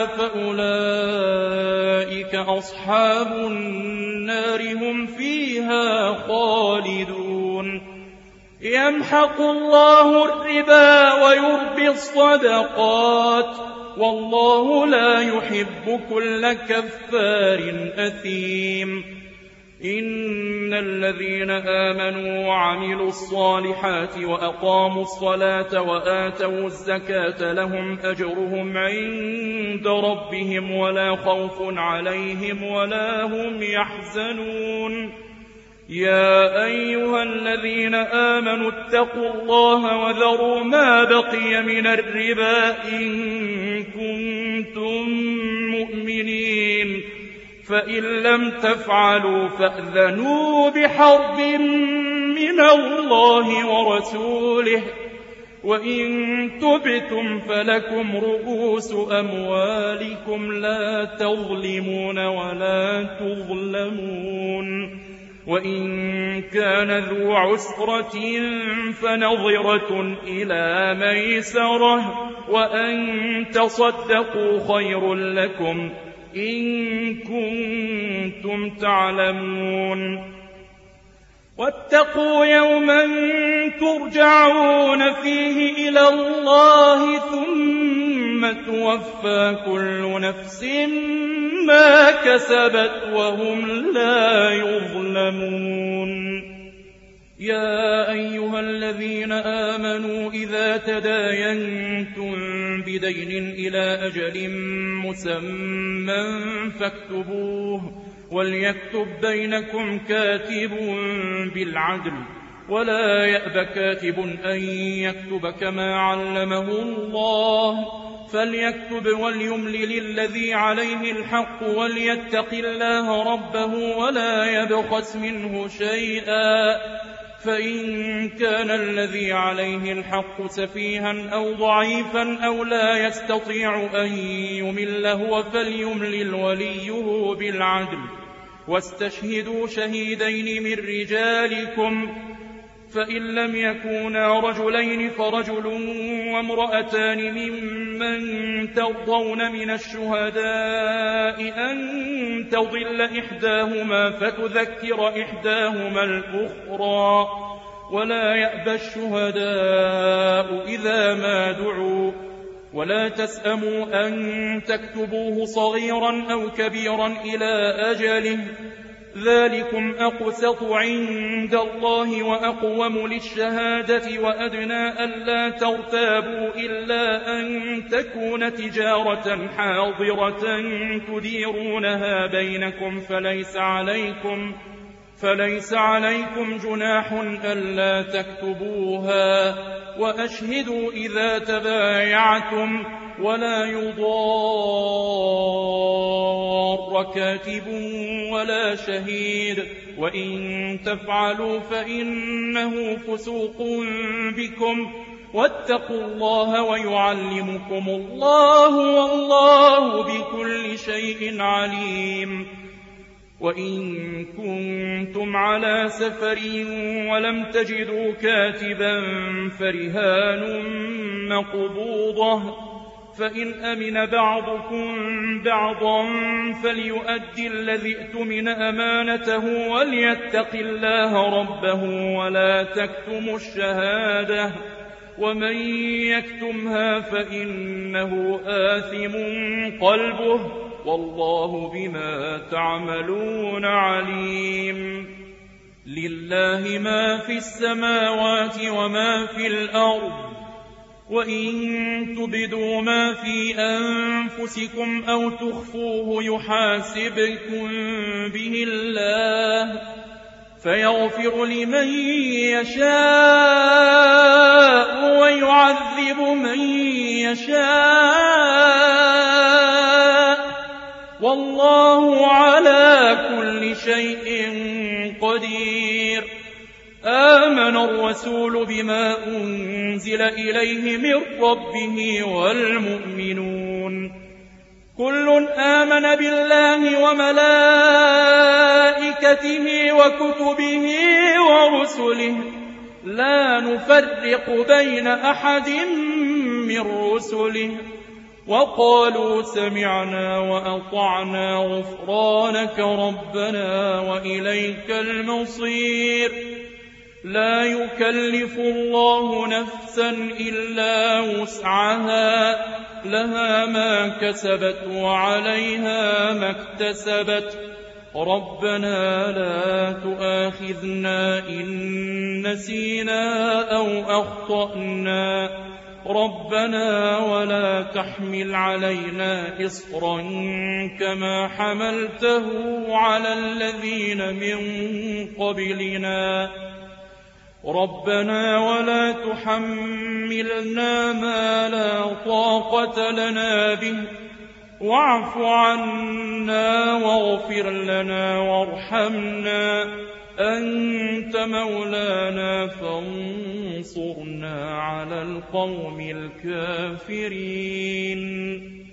فأولئك أصحاب النار هم فيها خالدون يمحق الله الربا ويربي الصدقات والله لا يحب كل كفار أثيم إن الذين آمنوا وعملوا الصالحات وأقاموا الصلاة وآتوا الزكاة لهم أجرهم عند ربهم ولا خوف عليهم ولا هم يحزنون يا أيها الذين آمنوا اتقوا الله وذروا ما بقي من الربا إن كنتم مؤمنين فإن لم تفعلوا فأذنوا بحرب من الله ورسوله وإن تبتم فلكم رؤوس أموالكم لا تظلمون ولا تظلمون وإن كان ذو عسرة فنظرة إلى ميسرة وأن تصدقوا خير لكم إن كنتم تعلمون واتقوا يوما ترجعون فيه إلى الله ثم توفى كل نفس ما كسبت وهم لا يظلمون يا أيها الذين آمنوا إذا تداينتم بدين إلى أجل مسمى فاكتبوه وليكتب بينكم كاتب بالعدل ولا يأب كاتب أن يكتب كما علمه الله فليكتب وليملل الذي عليه الحق وليتق الله ربه ولا يبخس منه شيئا فإن كان الذي عليه الحق سفيها أو ضعيفا أو لا يستطيع أن يمل هو فليملل وليه بالعدل واستشهدوا شهيدين من رجالكم فإن لم يكونا رجلين فرجل وامرأتان ممن ترضون من الشهداء أن تضل إحداهما فتذكر إحداهما الأخرى ولا يأبى الشهداء إذا ما دعوا ولا تسأموا أن تكتبوه صغيرا أو كبيرا إلى أجله ذلكم أقسط عند الله وأقوم للشهادة وأدنى ألا ترتابوا إلا أن تكون تجارة حاضرة تديرونها بينكم فليس عليكم جناح ألا تكتبوها وأشهدوا إذا تبايعتم ولا يضار كاتب ولا شهيد وإن تفعلوا فإنه فسوق بكم واتقوا الله ويعلمكم الله والله بكل شيء عليم وإن كنتم على سفر ولم تجدوا كاتبا فرهان مقبوضة فإن أمن بعضكم بعضا فليؤدي الذي اؤتمن أمانته وليتق الله ربه ولا تكتموا الشهادة ومن يكتمها فإنه آثم قلبه والله بما تعملون عليم لله ما في السماوات وما في الأرض وإن تبدوا ما في أنفسكم أو تخفوه يحاسبكم به الله فيغفر لمن يشاء ويعذب من يشاء والله على كل شيء قدير آمن الرسول بما أنزل إليه من ربه والمؤمنون كل آمن بالله وملائكته وكتبه ورسله لا نفرق بين أحد من رسله وقالوا سمعنا وأطعنا غفرانك ربنا وإليك المصير لا يكلف الله نفسا إلا وسعها لها ما كسبت وعليها ما اكتسبت ربنا لا تؤاخذنا إن نسينا أو أخطأنا ربنا ولا تحمل علينا إصرا كما حملته على الذين من قبلنا ربنا ولا تحملنا ما لا طاقة لنا به واعف عنا واغفر لنا وارحمنا أنت مولانا فانصرنا على القوم الكافرين